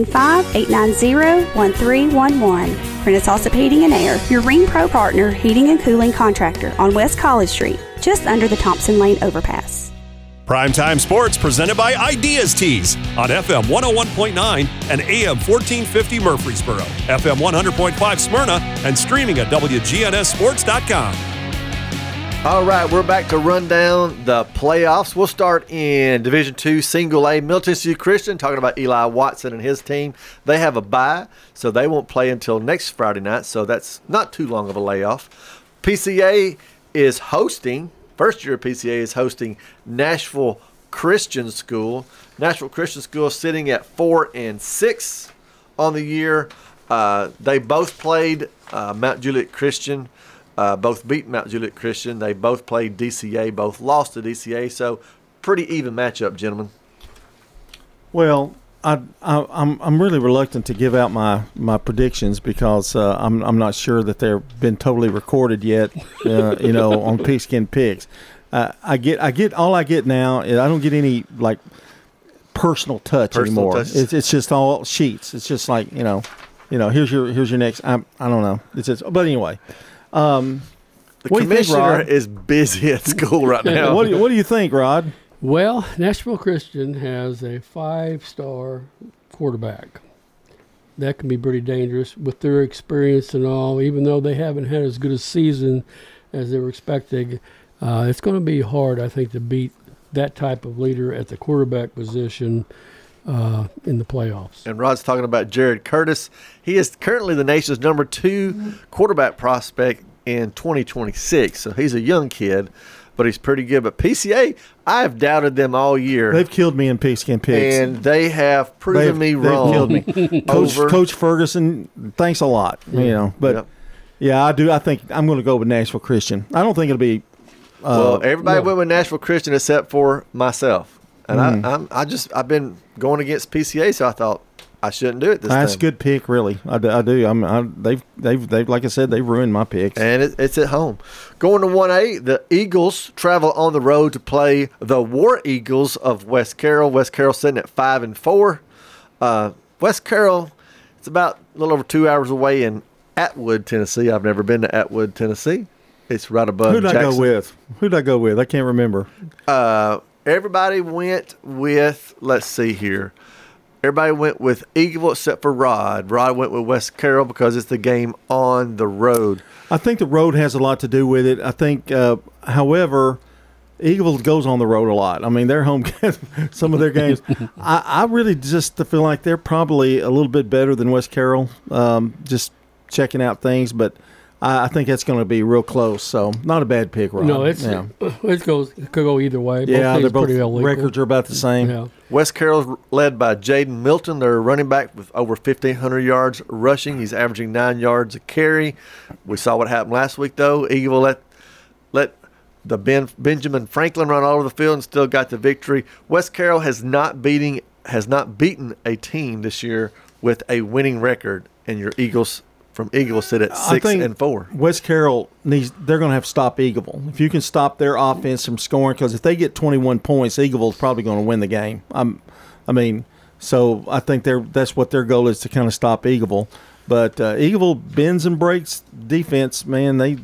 615-890-1311. Prentice Allsup Heating and Air, your Rheem Pro partner heating and cooling contractor on West College Street, just under the Thompson Lane overpass. Primetime Sports presented by Ideas Tees on FM 101.9 and AM 1450 Murfreesboro, FM 100.5 Smyrna, and streaming at WGNSSports.com. All right, we're back to run down the playoffs. We'll start in Division II Single A. Middle Tennessee Christian, talking about Eli Watson and his team. They have a bye, so they won't play until next Friday night, so that's not too long of a layoff. PCA is hosting, first year PCA is hosting Nashville Christian School. Nashville Christian School sitting at 4-6 on the year. They both played Mount Juliet Christian. Both beat Mount Juliet Christian. They both played DCA, both lost to DCA. So pretty even matchup, gentlemen. Well, I'm really reluctant to give out my predictions because I'm not sure that they've been totally recorded yet. On Pigskin Picks. I get all I get now. I don't get any like personal touch anymore. It's just all sheets. It's just like here's your next. I don't know. It's just, but anyway. The commissioner is busy at school right now. What do you think, Rod? Well, Nashville Christian has a 5-star quarterback. That can be pretty dangerous with their experience and all. Even though they haven't had as good a season as they were expecting, it's going to be hard, I think, to beat that type of leader at the quarterback position in the playoffs. And Rod's talking about Jared Curtis. He is currently the nation's number 2 quarterback prospect in 2026. So he's a young kid, but he's pretty good. But PCA, I've doubted them all year. They've killed me in Pigskin Picks. And they have proven me wrong. They've killed me. Coach Ferguson, thanks a lot. But yeah, I do. I think I'm going to go with Nashville Christian. I don't think it'll be. Everybody went with Nashville Christian except for myself. And I've been going against PCA, so I thought I shouldn't do it this time. That's a good pick, really. I do. They've like I said, they've ruined my picks. And it's at home. Going to 1A, the Eagles travel on the road to play the War Eagles of West Carroll. West Carroll sitting at 5-4. West Carroll, it's about a little over 2 hours away in Atwood, Tennessee. I've never been to Atwood, Tennessee. It's right above Jackson. Who'd I go with? I can't remember. Everybody went with, let's see here. Everybody went with Eagle except for Rod. Rod went with West Carroll because it's the game on the road. I think the road has a lot to do with it. I think, however, Eagle goes on the road a lot. I mean, their home some of their games. I really just feel like they're probably a little bit better than West Carroll, just checking out things. But I think that's going to be real close. So not a bad pick, Rod. No, it could go either way. They're both records are about the same. Yeah. West Carroll's led by Jaden Milton, their running back with over 1,500 yards rushing. He's averaging 9 yards a carry. We saw what happened last week, though. Eagle let the Benjamin Franklin run all over the field and still got the victory. West Carroll has not beaten a team this year with a winning record, and your Eagles from Eagle sit at 6-4. West Carroll they're going to have to stop Eagleville. If you can stop their offense from scoring, because if they get 21 points, Eagleville's probably going to win the game. So I think that's what their goal is, to kind of stop Eagleville. But Eagleville bends and breaks defense, man. I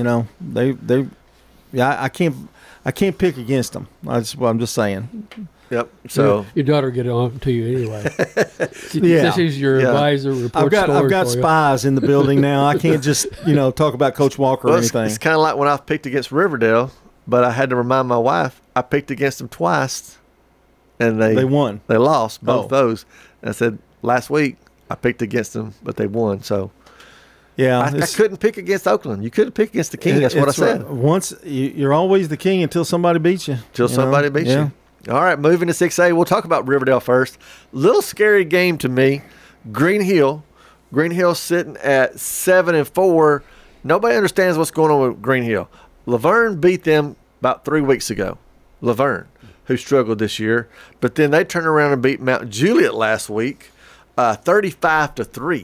can't pick against them. I'm just saying. Yep. So your daughter get it on to you anyway. Yeah. She's your advisor. I've got spies in the building now. I can't just talk about Coach Walker or anything. It's kind of like when I picked against Riverdale, but I had to remind my wife I picked against them twice, and they won. They lost both those. And I said last week I picked against them, but they won. So. Yeah, I couldn't pick against Oakland. You couldn't pick against the King. That's what I said. Right. Once you're always the King until somebody beats you. Until somebody beats you. All right, moving to 6A. We'll talk about Riverdale first. Little scary game to me. Green Hill sitting at 7-4. Nobody understands what's going on with Green Hill. Laverne beat them about 3 weeks ago. Laverne, who struggled this year, but then they turned around and beat Mount Juliet last week, 35-3.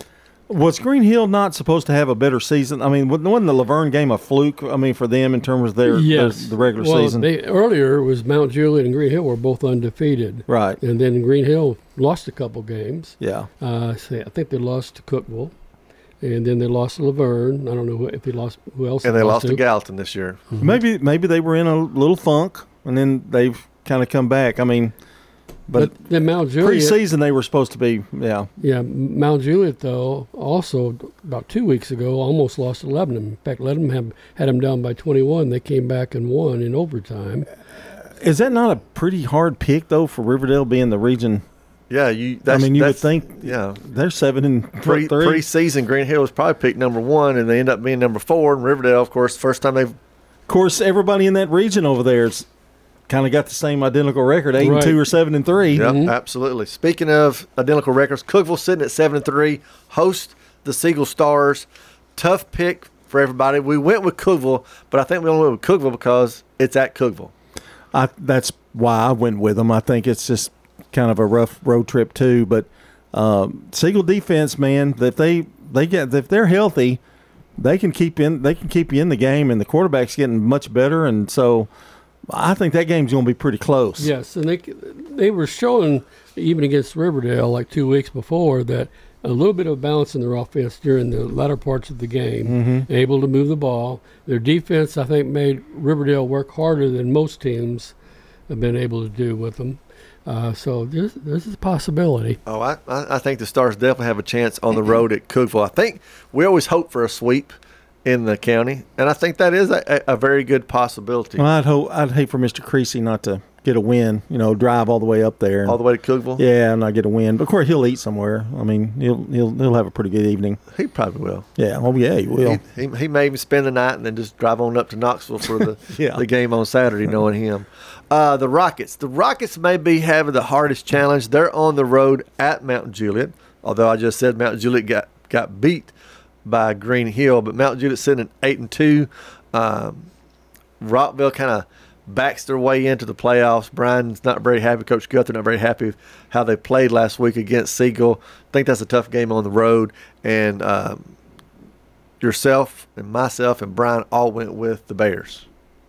Was Green Hill not supposed to have a better season? I mean, wasn't the Laverne game a fluke? I mean, for them in terms of the regular season. Earlier was Mount Juliet and Green Hill were both undefeated, right? And then Green Hill lost a couple games. Yeah, I think they lost to Cookeville, and then they lost to Laverne. I don't know if they lost who else. And they lost to Gallatin this year. Mm-hmm. Maybe they were in a little funk, and then they've kind of come back. I mean. But then Mount Juliet preseason they were supposed to be, Yeah, Mount Juliet though also about 2 weeks ago almost lost to Lebanon. In fact, Lebanon had them down by 21. They came back and won in overtime. Is that not a pretty hard pick though for Riverdale being the region? Yeah, you would think. Yeah, they're 7-3. Preseason Green Hill was probably picked number 1, and they end up being number 4. And Riverdale, of course, first time they've. Of course, everybody in that region over there is. Kind of got the same identical record, 8-2 or 7-3. Yep, absolutely. Speaking of identical records, Cookeville sitting at 7-3, host the Siegel Stars. Tough pick for everybody. We went with Cookeville, but I think we only went with Cookeville because it's at Cookeville. That's why I went with them. I think it's just kind of a rough road trip too. But Siegel defense, man, if they're healthy, they can keep you in the game, and the quarterback's getting much better, and so. I think that game's going to be pretty close. Yes, and they were showing, even against Riverdale like 2 weeks before, that a little bit of balance in their offense during the latter parts of the game, able to move the ball. Their defense, I think, made Riverdale work harder than most teams have been able to do with them. So this is a possibility. Oh, I think the Stars definitely have a chance on the road at Cookeville. I think we always hope for a sweep in the county, and I think that is a very good possibility. Well, I'd hate for Mr. Creasy not to get a win, drive all the way up there. All the way to Cookeville? Yeah, and not get a win. But, of course, he'll eat somewhere. I mean, he'll have a pretty good evening. He probably will. Yeah, he will. He may even spend the night and then just drive on up to Knoxville for the game on Saturday, knowing him. The Rockets may be having the hardest challenge. They're on the road at Mount Juliet, although I just said Mount Juliet got beat by Green Hill, but Mount Juliet sitting at 8-2. Rockville kind of backs their way into the playoffs. Brian's not very happy. Coach Guthrie not very happy with how they played last week against Siegel. I think that's a tough game on the road. And yourself and myself and Brian all went with the Bears.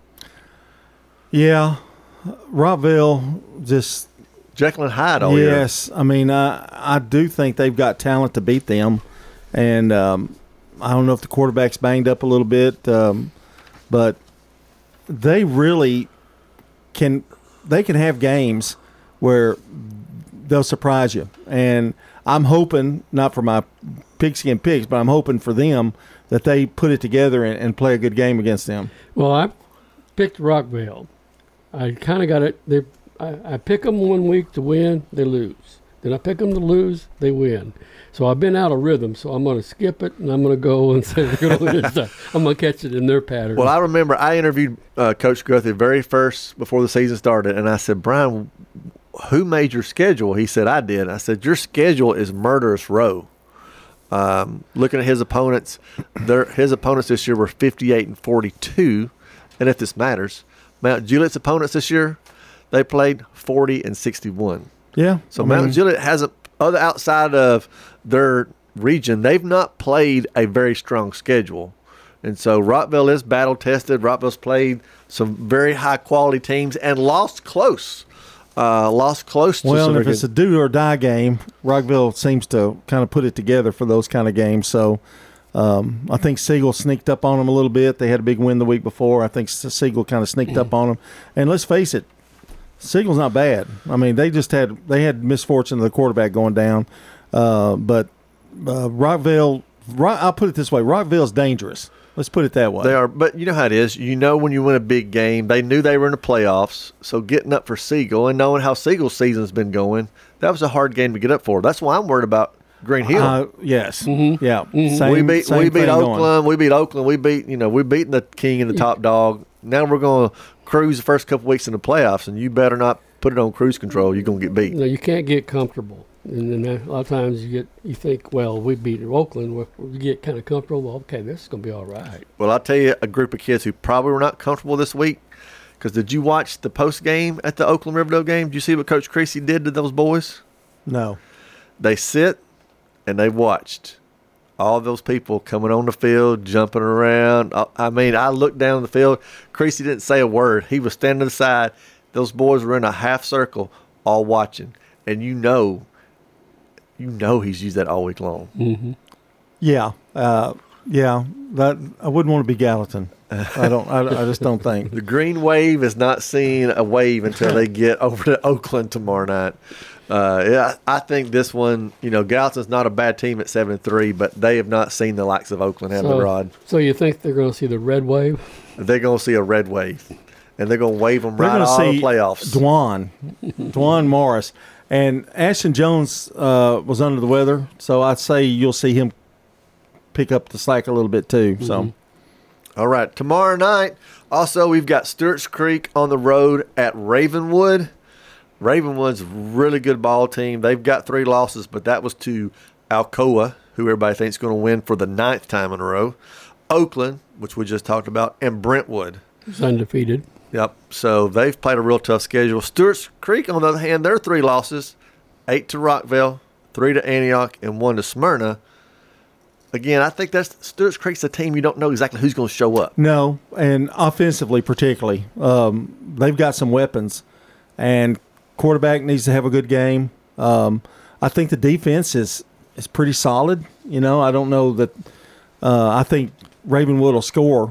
Yeah, Rockville just Jekyll and Hyde all year. Yes, I mean I do think they've got talent to beat them, and I don't know if the quarterback's banged up a little bit, but they really can have games where they'll surprise you. And I'm hoping, not for my pigskin picks, but I'm hoping for them that they put it together and play a good game against them. Well, I picked Rockville. I kind of got it. I pick them 1 week to win, they lose. Then I pick them to lose, they win. So I've been out of rhythm, so I'm going to skip it, and I'm going to go and say they're going to win this stuff. I'm going to catch it in their pattern. Well, I remember I interviewed Coach Guthrie very first before the season started, and I said, Brian, who made your schedule? He said, I did. I said, your schedule is murderous row. Looking at his opponents, his opponents this year were 58-42, and if this matters, Mount Juliet's opponents this year, they played 40-61. Yeah. So Mount Juliet hasn't, outside of their region, they've not played a very strong schedule. And so Rockville is battle-tested. Rockville's played some very high-quality teams and lost close. Well, if it's a do-or-die game, Rockville seems to kind of put it together for those kind of games. So I think Siegel sneaked up on them a little bit. They had a big win the week before. I think Siegel kind of sneaked up on them. And let's face it, Siegel's not bad. I mean, they had misfortune of the quarterback going down. But Rockville, I'll put it this way, Rockville's dangerous. Let's put it that way. They are, but you know how it is. You know when you win a big game, they knew they were in the playoffs. So getting up for Siegel and knowing how Siegel's season's been going, that was a hard game to get up for. That's why I'm worried about Green Hill. Yes. Mm-hmm. Yeah. Mm-hmm. We beat Oakland. We beat Oakland. We beaten the king and the top dog. Now we're going to cruise the first couple weeks in the playoffs, and you better not put it on cruise control. You're going to get beat. No, you can't get comfortable. And then a lot of times you think, well, we beat Oakland. You get kind of comfortable. Well, okay, this is going to be all right. Well, I'll tell you a group of kids who probably were not comfortable this week. Because did you watch the post game at the Oakland Riverdale game? Did you see what Coach Creasy did to those boys? No. They sit and they watched all those people coming on the field, jumping around. I mean, I looked down the field. Creasy didn't say a word. He was standing to the side. Those boys were in a half circle, all watching. And you know he's used that all week long. Mm-hmm. Yeah. That I wouldn't want to be Gallatin. I just don't think. The Green Wave is not seeing a wave until they get over to Oakland tomorrow night. I think this one, Gallatin's not a bad team at 7-3, but they have not seen the likes of Oakland, have they, Rod? So you think they're going to see the red wave? They're going to see a red wave, and they're going to wave them right out of the playoffs. Dwan Morris. And Ashton Jones was under the weather, so I'd say you'll see him pick up the slack a little bit too. Mm-hmm. So, all right, tomorrow night, also we've got Stewart's Creek on the road at Ravenwood. Ravenwood's a really good ball team. They've got 3 losses, but that was to Alcoa, who everybody thinks is going to win for the 9th time in a row. Oakland, which we just talked about, and Brentwood. It's undefeated. Yep. So they've played a real tough schedule. Stewart's Creek, on the other hand, their 3 losses, 8 to Rockville, 3 to Antioch, and 1 to Smyrna. Again, I think Stewart's Creek's a team you don't know exactly who's going to show up. No, and offensively particularly, they've got some weapons, and quarterback needs to have a good game. I think the defense is pretty solid. I don't know that. I think Ravenwood will score,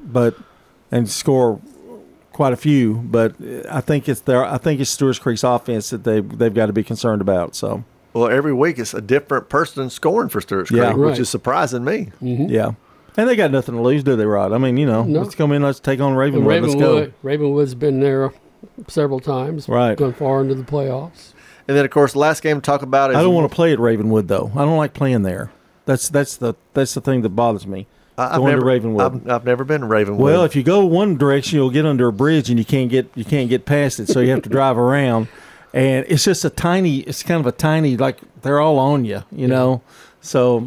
and score quite a few. But I think it's Stewart's Creek's offense that they've got to be concerned about. So. Well, every week it's a different person scoring for Stewart's Creek, which is surprising me. Mm-hmm. Yeah. And they got nothing to lose, do they, Rod? I mean, let's come in, let's take on Ravenwood. Let's go. Ravenwood's been there several times, right? Gone far into the playoffs. And then, of course, the last game to talk about is. I don't want to play at Ravenwood, though. I don't like playing there. That's the thing that bothers me. Going to Ravenwood. I've never been to Ravenwood. Well, if you go one direction, you'll get under a bridge and you can't get past it, so you have to drive around. And it's just it's kind of a tiny, like they're all on you, know. So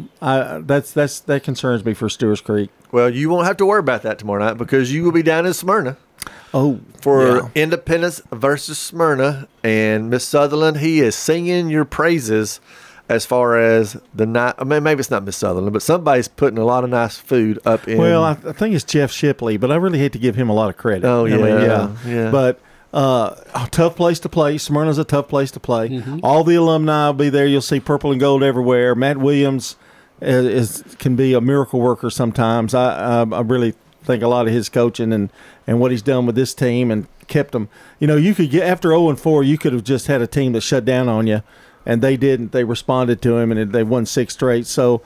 that concerns me for Stewart's Creek. Well, you won't have to worry about that tomorrow night because you will be down in Smyrna. Oh, for Independence versus Smyrna, and Miss Sutherland, he is singing your praises as far as the night. I mean, maybe it's not Miss Sutherland, but somebody's putting a lot of nice food up in. Well, I think it's Jeff Shipley, but I really hate to give him a lot of credit. Oh yeah, yeah. But a tough place to play. Smyrna's a tough place to play. Mm-hmm. All the alumni will be there. You'll see purple and gold everywhere. Matt Williams can be a miracle worker sometimes. I really think a lot of his coaching and what he's done with this team and kept them. You could get after 0-4, you could have just had a team that shut down on you, and they didn't. They responded to him, and they won 6 straight. So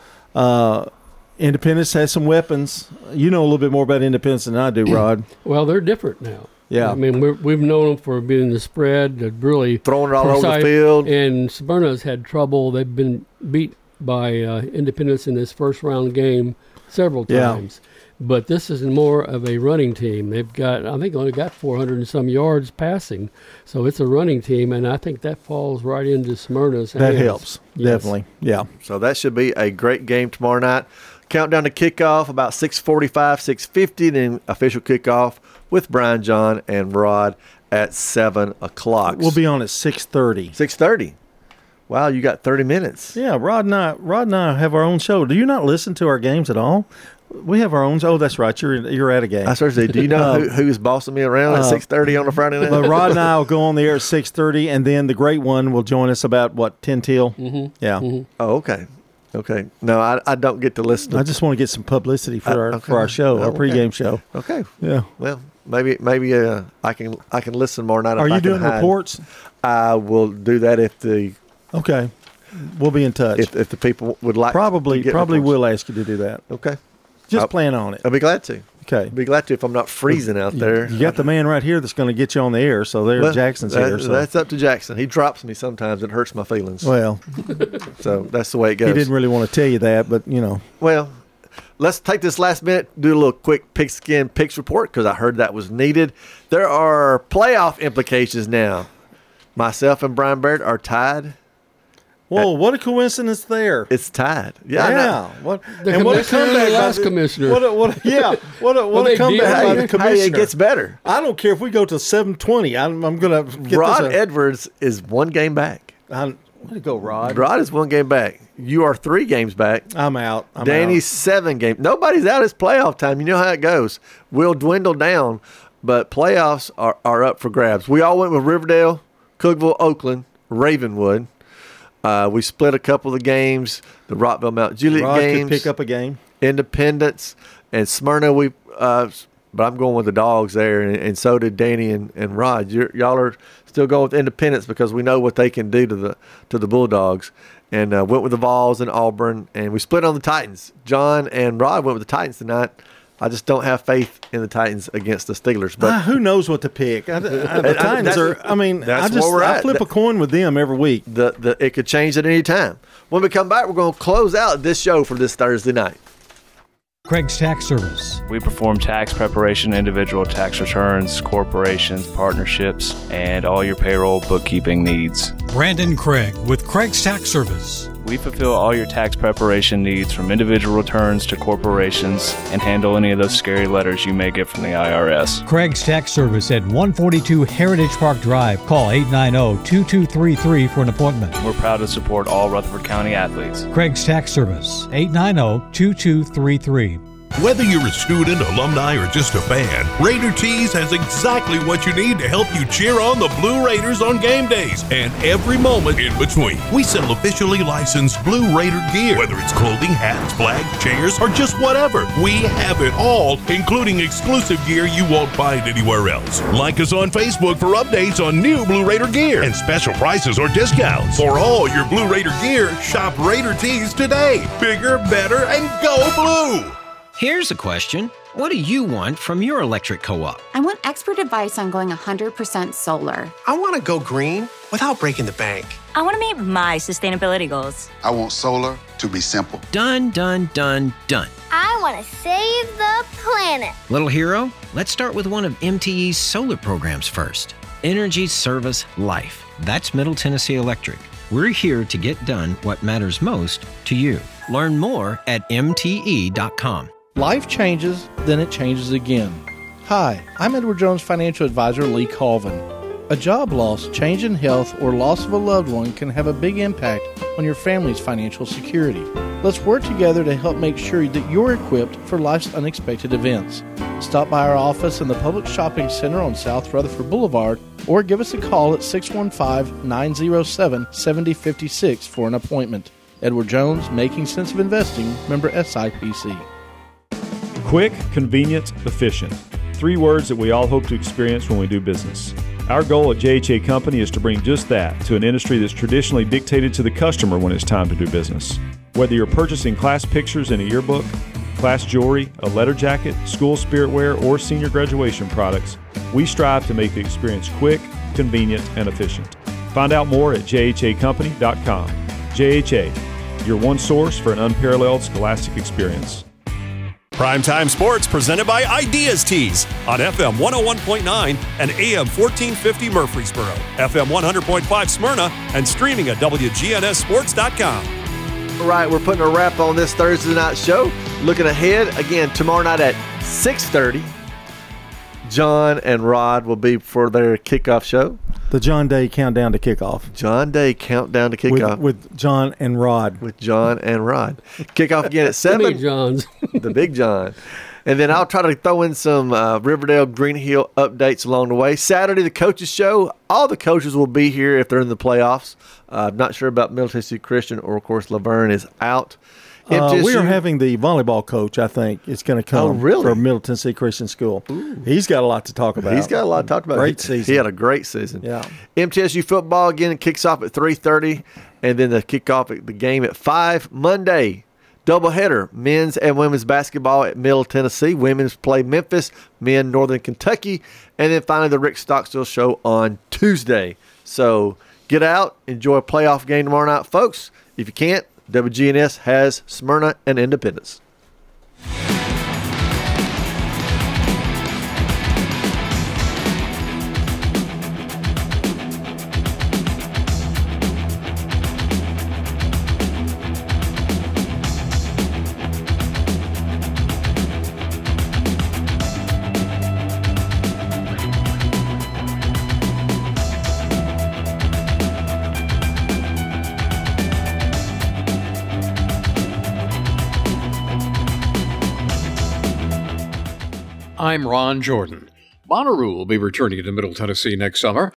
Independence has some weapons. You know a little bit more about Independence than I do, Rod. Well, they're different now. Yeah, I mean we've known them for being the spread, really throwing it all over the field. And Smyrna's had trouble. They've been beat by Independence in this first round game several times. But this is more of a running team. They've got, I think, only got 400 and some yards passing. So it's a running team, and I think that falls right into Smyrna's hands. That helps, definitely. Yeah. So that should be a great game tomorrow night. Countdown to kickoff about 6:45, 6:50, then official kickoff with Brian John and Rod at 7 o'clock. We'll be on at 6:30. 6:30. Wow, you got 30 minutes. Yeah, Rod and I have our own show. Do you not listen to our games at all? We have our own. Oh, that's right. You're at a game. I started to say, do you know who's bossing me around at 6:30 on a Friday night? But Rod and I will go on the air at 6:30, and then the great one will join us about 10 till. Mm-hmm. Yeah. Mm-hmm. Oh, okay. Okay. No, I don't get to listen. I just want to get some publicity for our show, our pregame show. Okay. Yeah. Well, maybe I can listen more night. Are you doing reports? I will do that if the. Okay. We'll be in touch. If the people would like probably reports. will ask you to do that. Okay. Just plan on it. I'll be glad to. Okay. I'll be glad to if I'm not freezing out there. You got the man right here that's going to get you on the air. So Jackson's here. So that's up to Jackson. He drops me sometimes. It hurts my feelings. Well. So that's the way it goes. He didn't really want to tell you that, but Well, let's take this last minute, do a little quick pigskin picks report because I heard that was needed. There are playoff implications now. Myself and Brian Baird are tied. Whoa, what a coincidence there. It's tied. Yeah. What a comeback by the commissioner. What a comeback by the commissioner. Hey, it gets better. I don't care if we go to 7:20. I'm going to get Rod Edwards is 1 game back. Way to go, Rod. Rod is 1 game back. You are 3 games back. I'm out. Danny's 7 games. Nobody's out. It's playoff time. You know how it goes. We'll dwindle down, but playoffs are up for grabs. We all went with Riverdale, Cookeville, Oakland, Ravenwood. We split a couple of the games. The Rockville Mount Juliet Rod games. Could pick up a game. Independence and Smyrna. But I'm going with the Dogs there, and so did Danny and Rod. Y'all are still going with Independence because we know what they can do to the Bulldogs. And went with the Vols and Auburn, and we split on the Titans. John and Rod went with the Titans tonight. I just don't have faith in the Titans against the Steelers. But who knows what to pick? The Titans are. I mean, that's where we're at. I flip a coin with them every week. It could change at any time. When we come back, we're going to close out this show for this Thursday night. Craig's Tax Service. We perform tax preparation, individual tax returns, corporations, partnerships, and all your payroll bookkeeping needs. Brandon Craig with Craig's Tax Service. We fulfill all your tax preparation needs from individual returns to corporations and handle any of those scary letters you may get from the IRS. Craig's Tax Service at 142 Heritage Park Drive. Call 890-2233 for an appointment. We're proud to support all Rutherford County athletes. Craig's Tax Service, 890-2233. Whether you're a student, alumni, or just a fan, Raider Tees has exactly what you need to help you cheer on the Blue Raiders on game days and every moment in between. We sell officially licensed Blue Raider gear, whether it's clothing, hats, flags, chairs, or just whatever. We have it all, including exclusive gear you won't find anywhere else. Like us on Facebook for updates on new Blue Raider gear and special prices or discounts. For all your Blue Raider gear, shop Raider Tees today. Bigger, better, and go blue! Here's a question. What do you want from your electric co-op? I want expert advice on going 100% solar. I want to go green without breaking the bank. I want to meet my sustainability goals. I want solar to be simple. Done, done, done, done. I want to save the planet. Little hero, let's start with one of MTE's solar programs first. Energy Service Life. That's Middle Tennessee Electric. We're here to get done what matters most to you. Learn more at mte.com. Life changes, then it changes again. Hi, I'm Edward Jones Financial Advisor Lee Colvin. A job loss, change in health, or loss of a loved one can have a big impact on your family's financial security. Let's work together to help make sure that you're equipped for life's unexpected events. Stop by our office in the Public Shopping Center on South Rutherford Boulevard or give us a call at 615-907-7056 for an appointment. Edward Jones, Making Sense of Investing, member SIPC. Quick, convenient, efficient. 3 words that we all hope to experience when we do business. Our goal at JHA Company is to bring just that to an industry that's traditionally dictated to the customer when it's time to do business. Whether you're purchasing class pictures in a yearbook, class jewelry, a letter jacket, school spirit wear, or senior graduation products, we strive to make the experience quick, convenient, and efficient. Find out more at jhacompany.com. JHA, your one source for an unparalleled scholastic experience. Primetime Sports presented by Ideas Tees on FM 101.9 and AM 1450 Murfreesboro, FM 100.5 Smyrna, and streaming at WGNSSports.com. All right, we're putting a wrap on this Thursday night show. Looking ahead, again, tomorrow night at 6:30, John and Rod will be for their kickoff show. The John Day countdown to kickoff. John Day countdown to kickoff. With John and Rod. With John and Rod. Kickoff again at 7. The Big Johns. The Big John. And then I'll try to throw in some Riverdale Green Hill updates along the way. Saturday, the coaches show. All the coaches will be here if they're in the playoffs. I'm not sure about Middle Tennessee Christian, or of course Laverne is out. We are having the volleyball coach, I think, is going to come for Middle Tennessee Christian School. Ooh. He's got a lot to talk about. He's got a lot to talk about. Great season. He had a great season. Yeah. MTSU football again kicks off at 3:30, and then the kickoff at the game at 5 Monday. Doubleheader, men's and women's basketball at Middle Tennessee. Women's play Memphis, men Northern Kentucky, and then finally the Rick Stockstill show on Tuesday. So get out, enjoy a playoff game tomorrow night, folks. If you can't, WGNS has Smyrna and Independence. I'm Ron Jordan. Bonnaroo will be returning to Middle Tennessee next summer.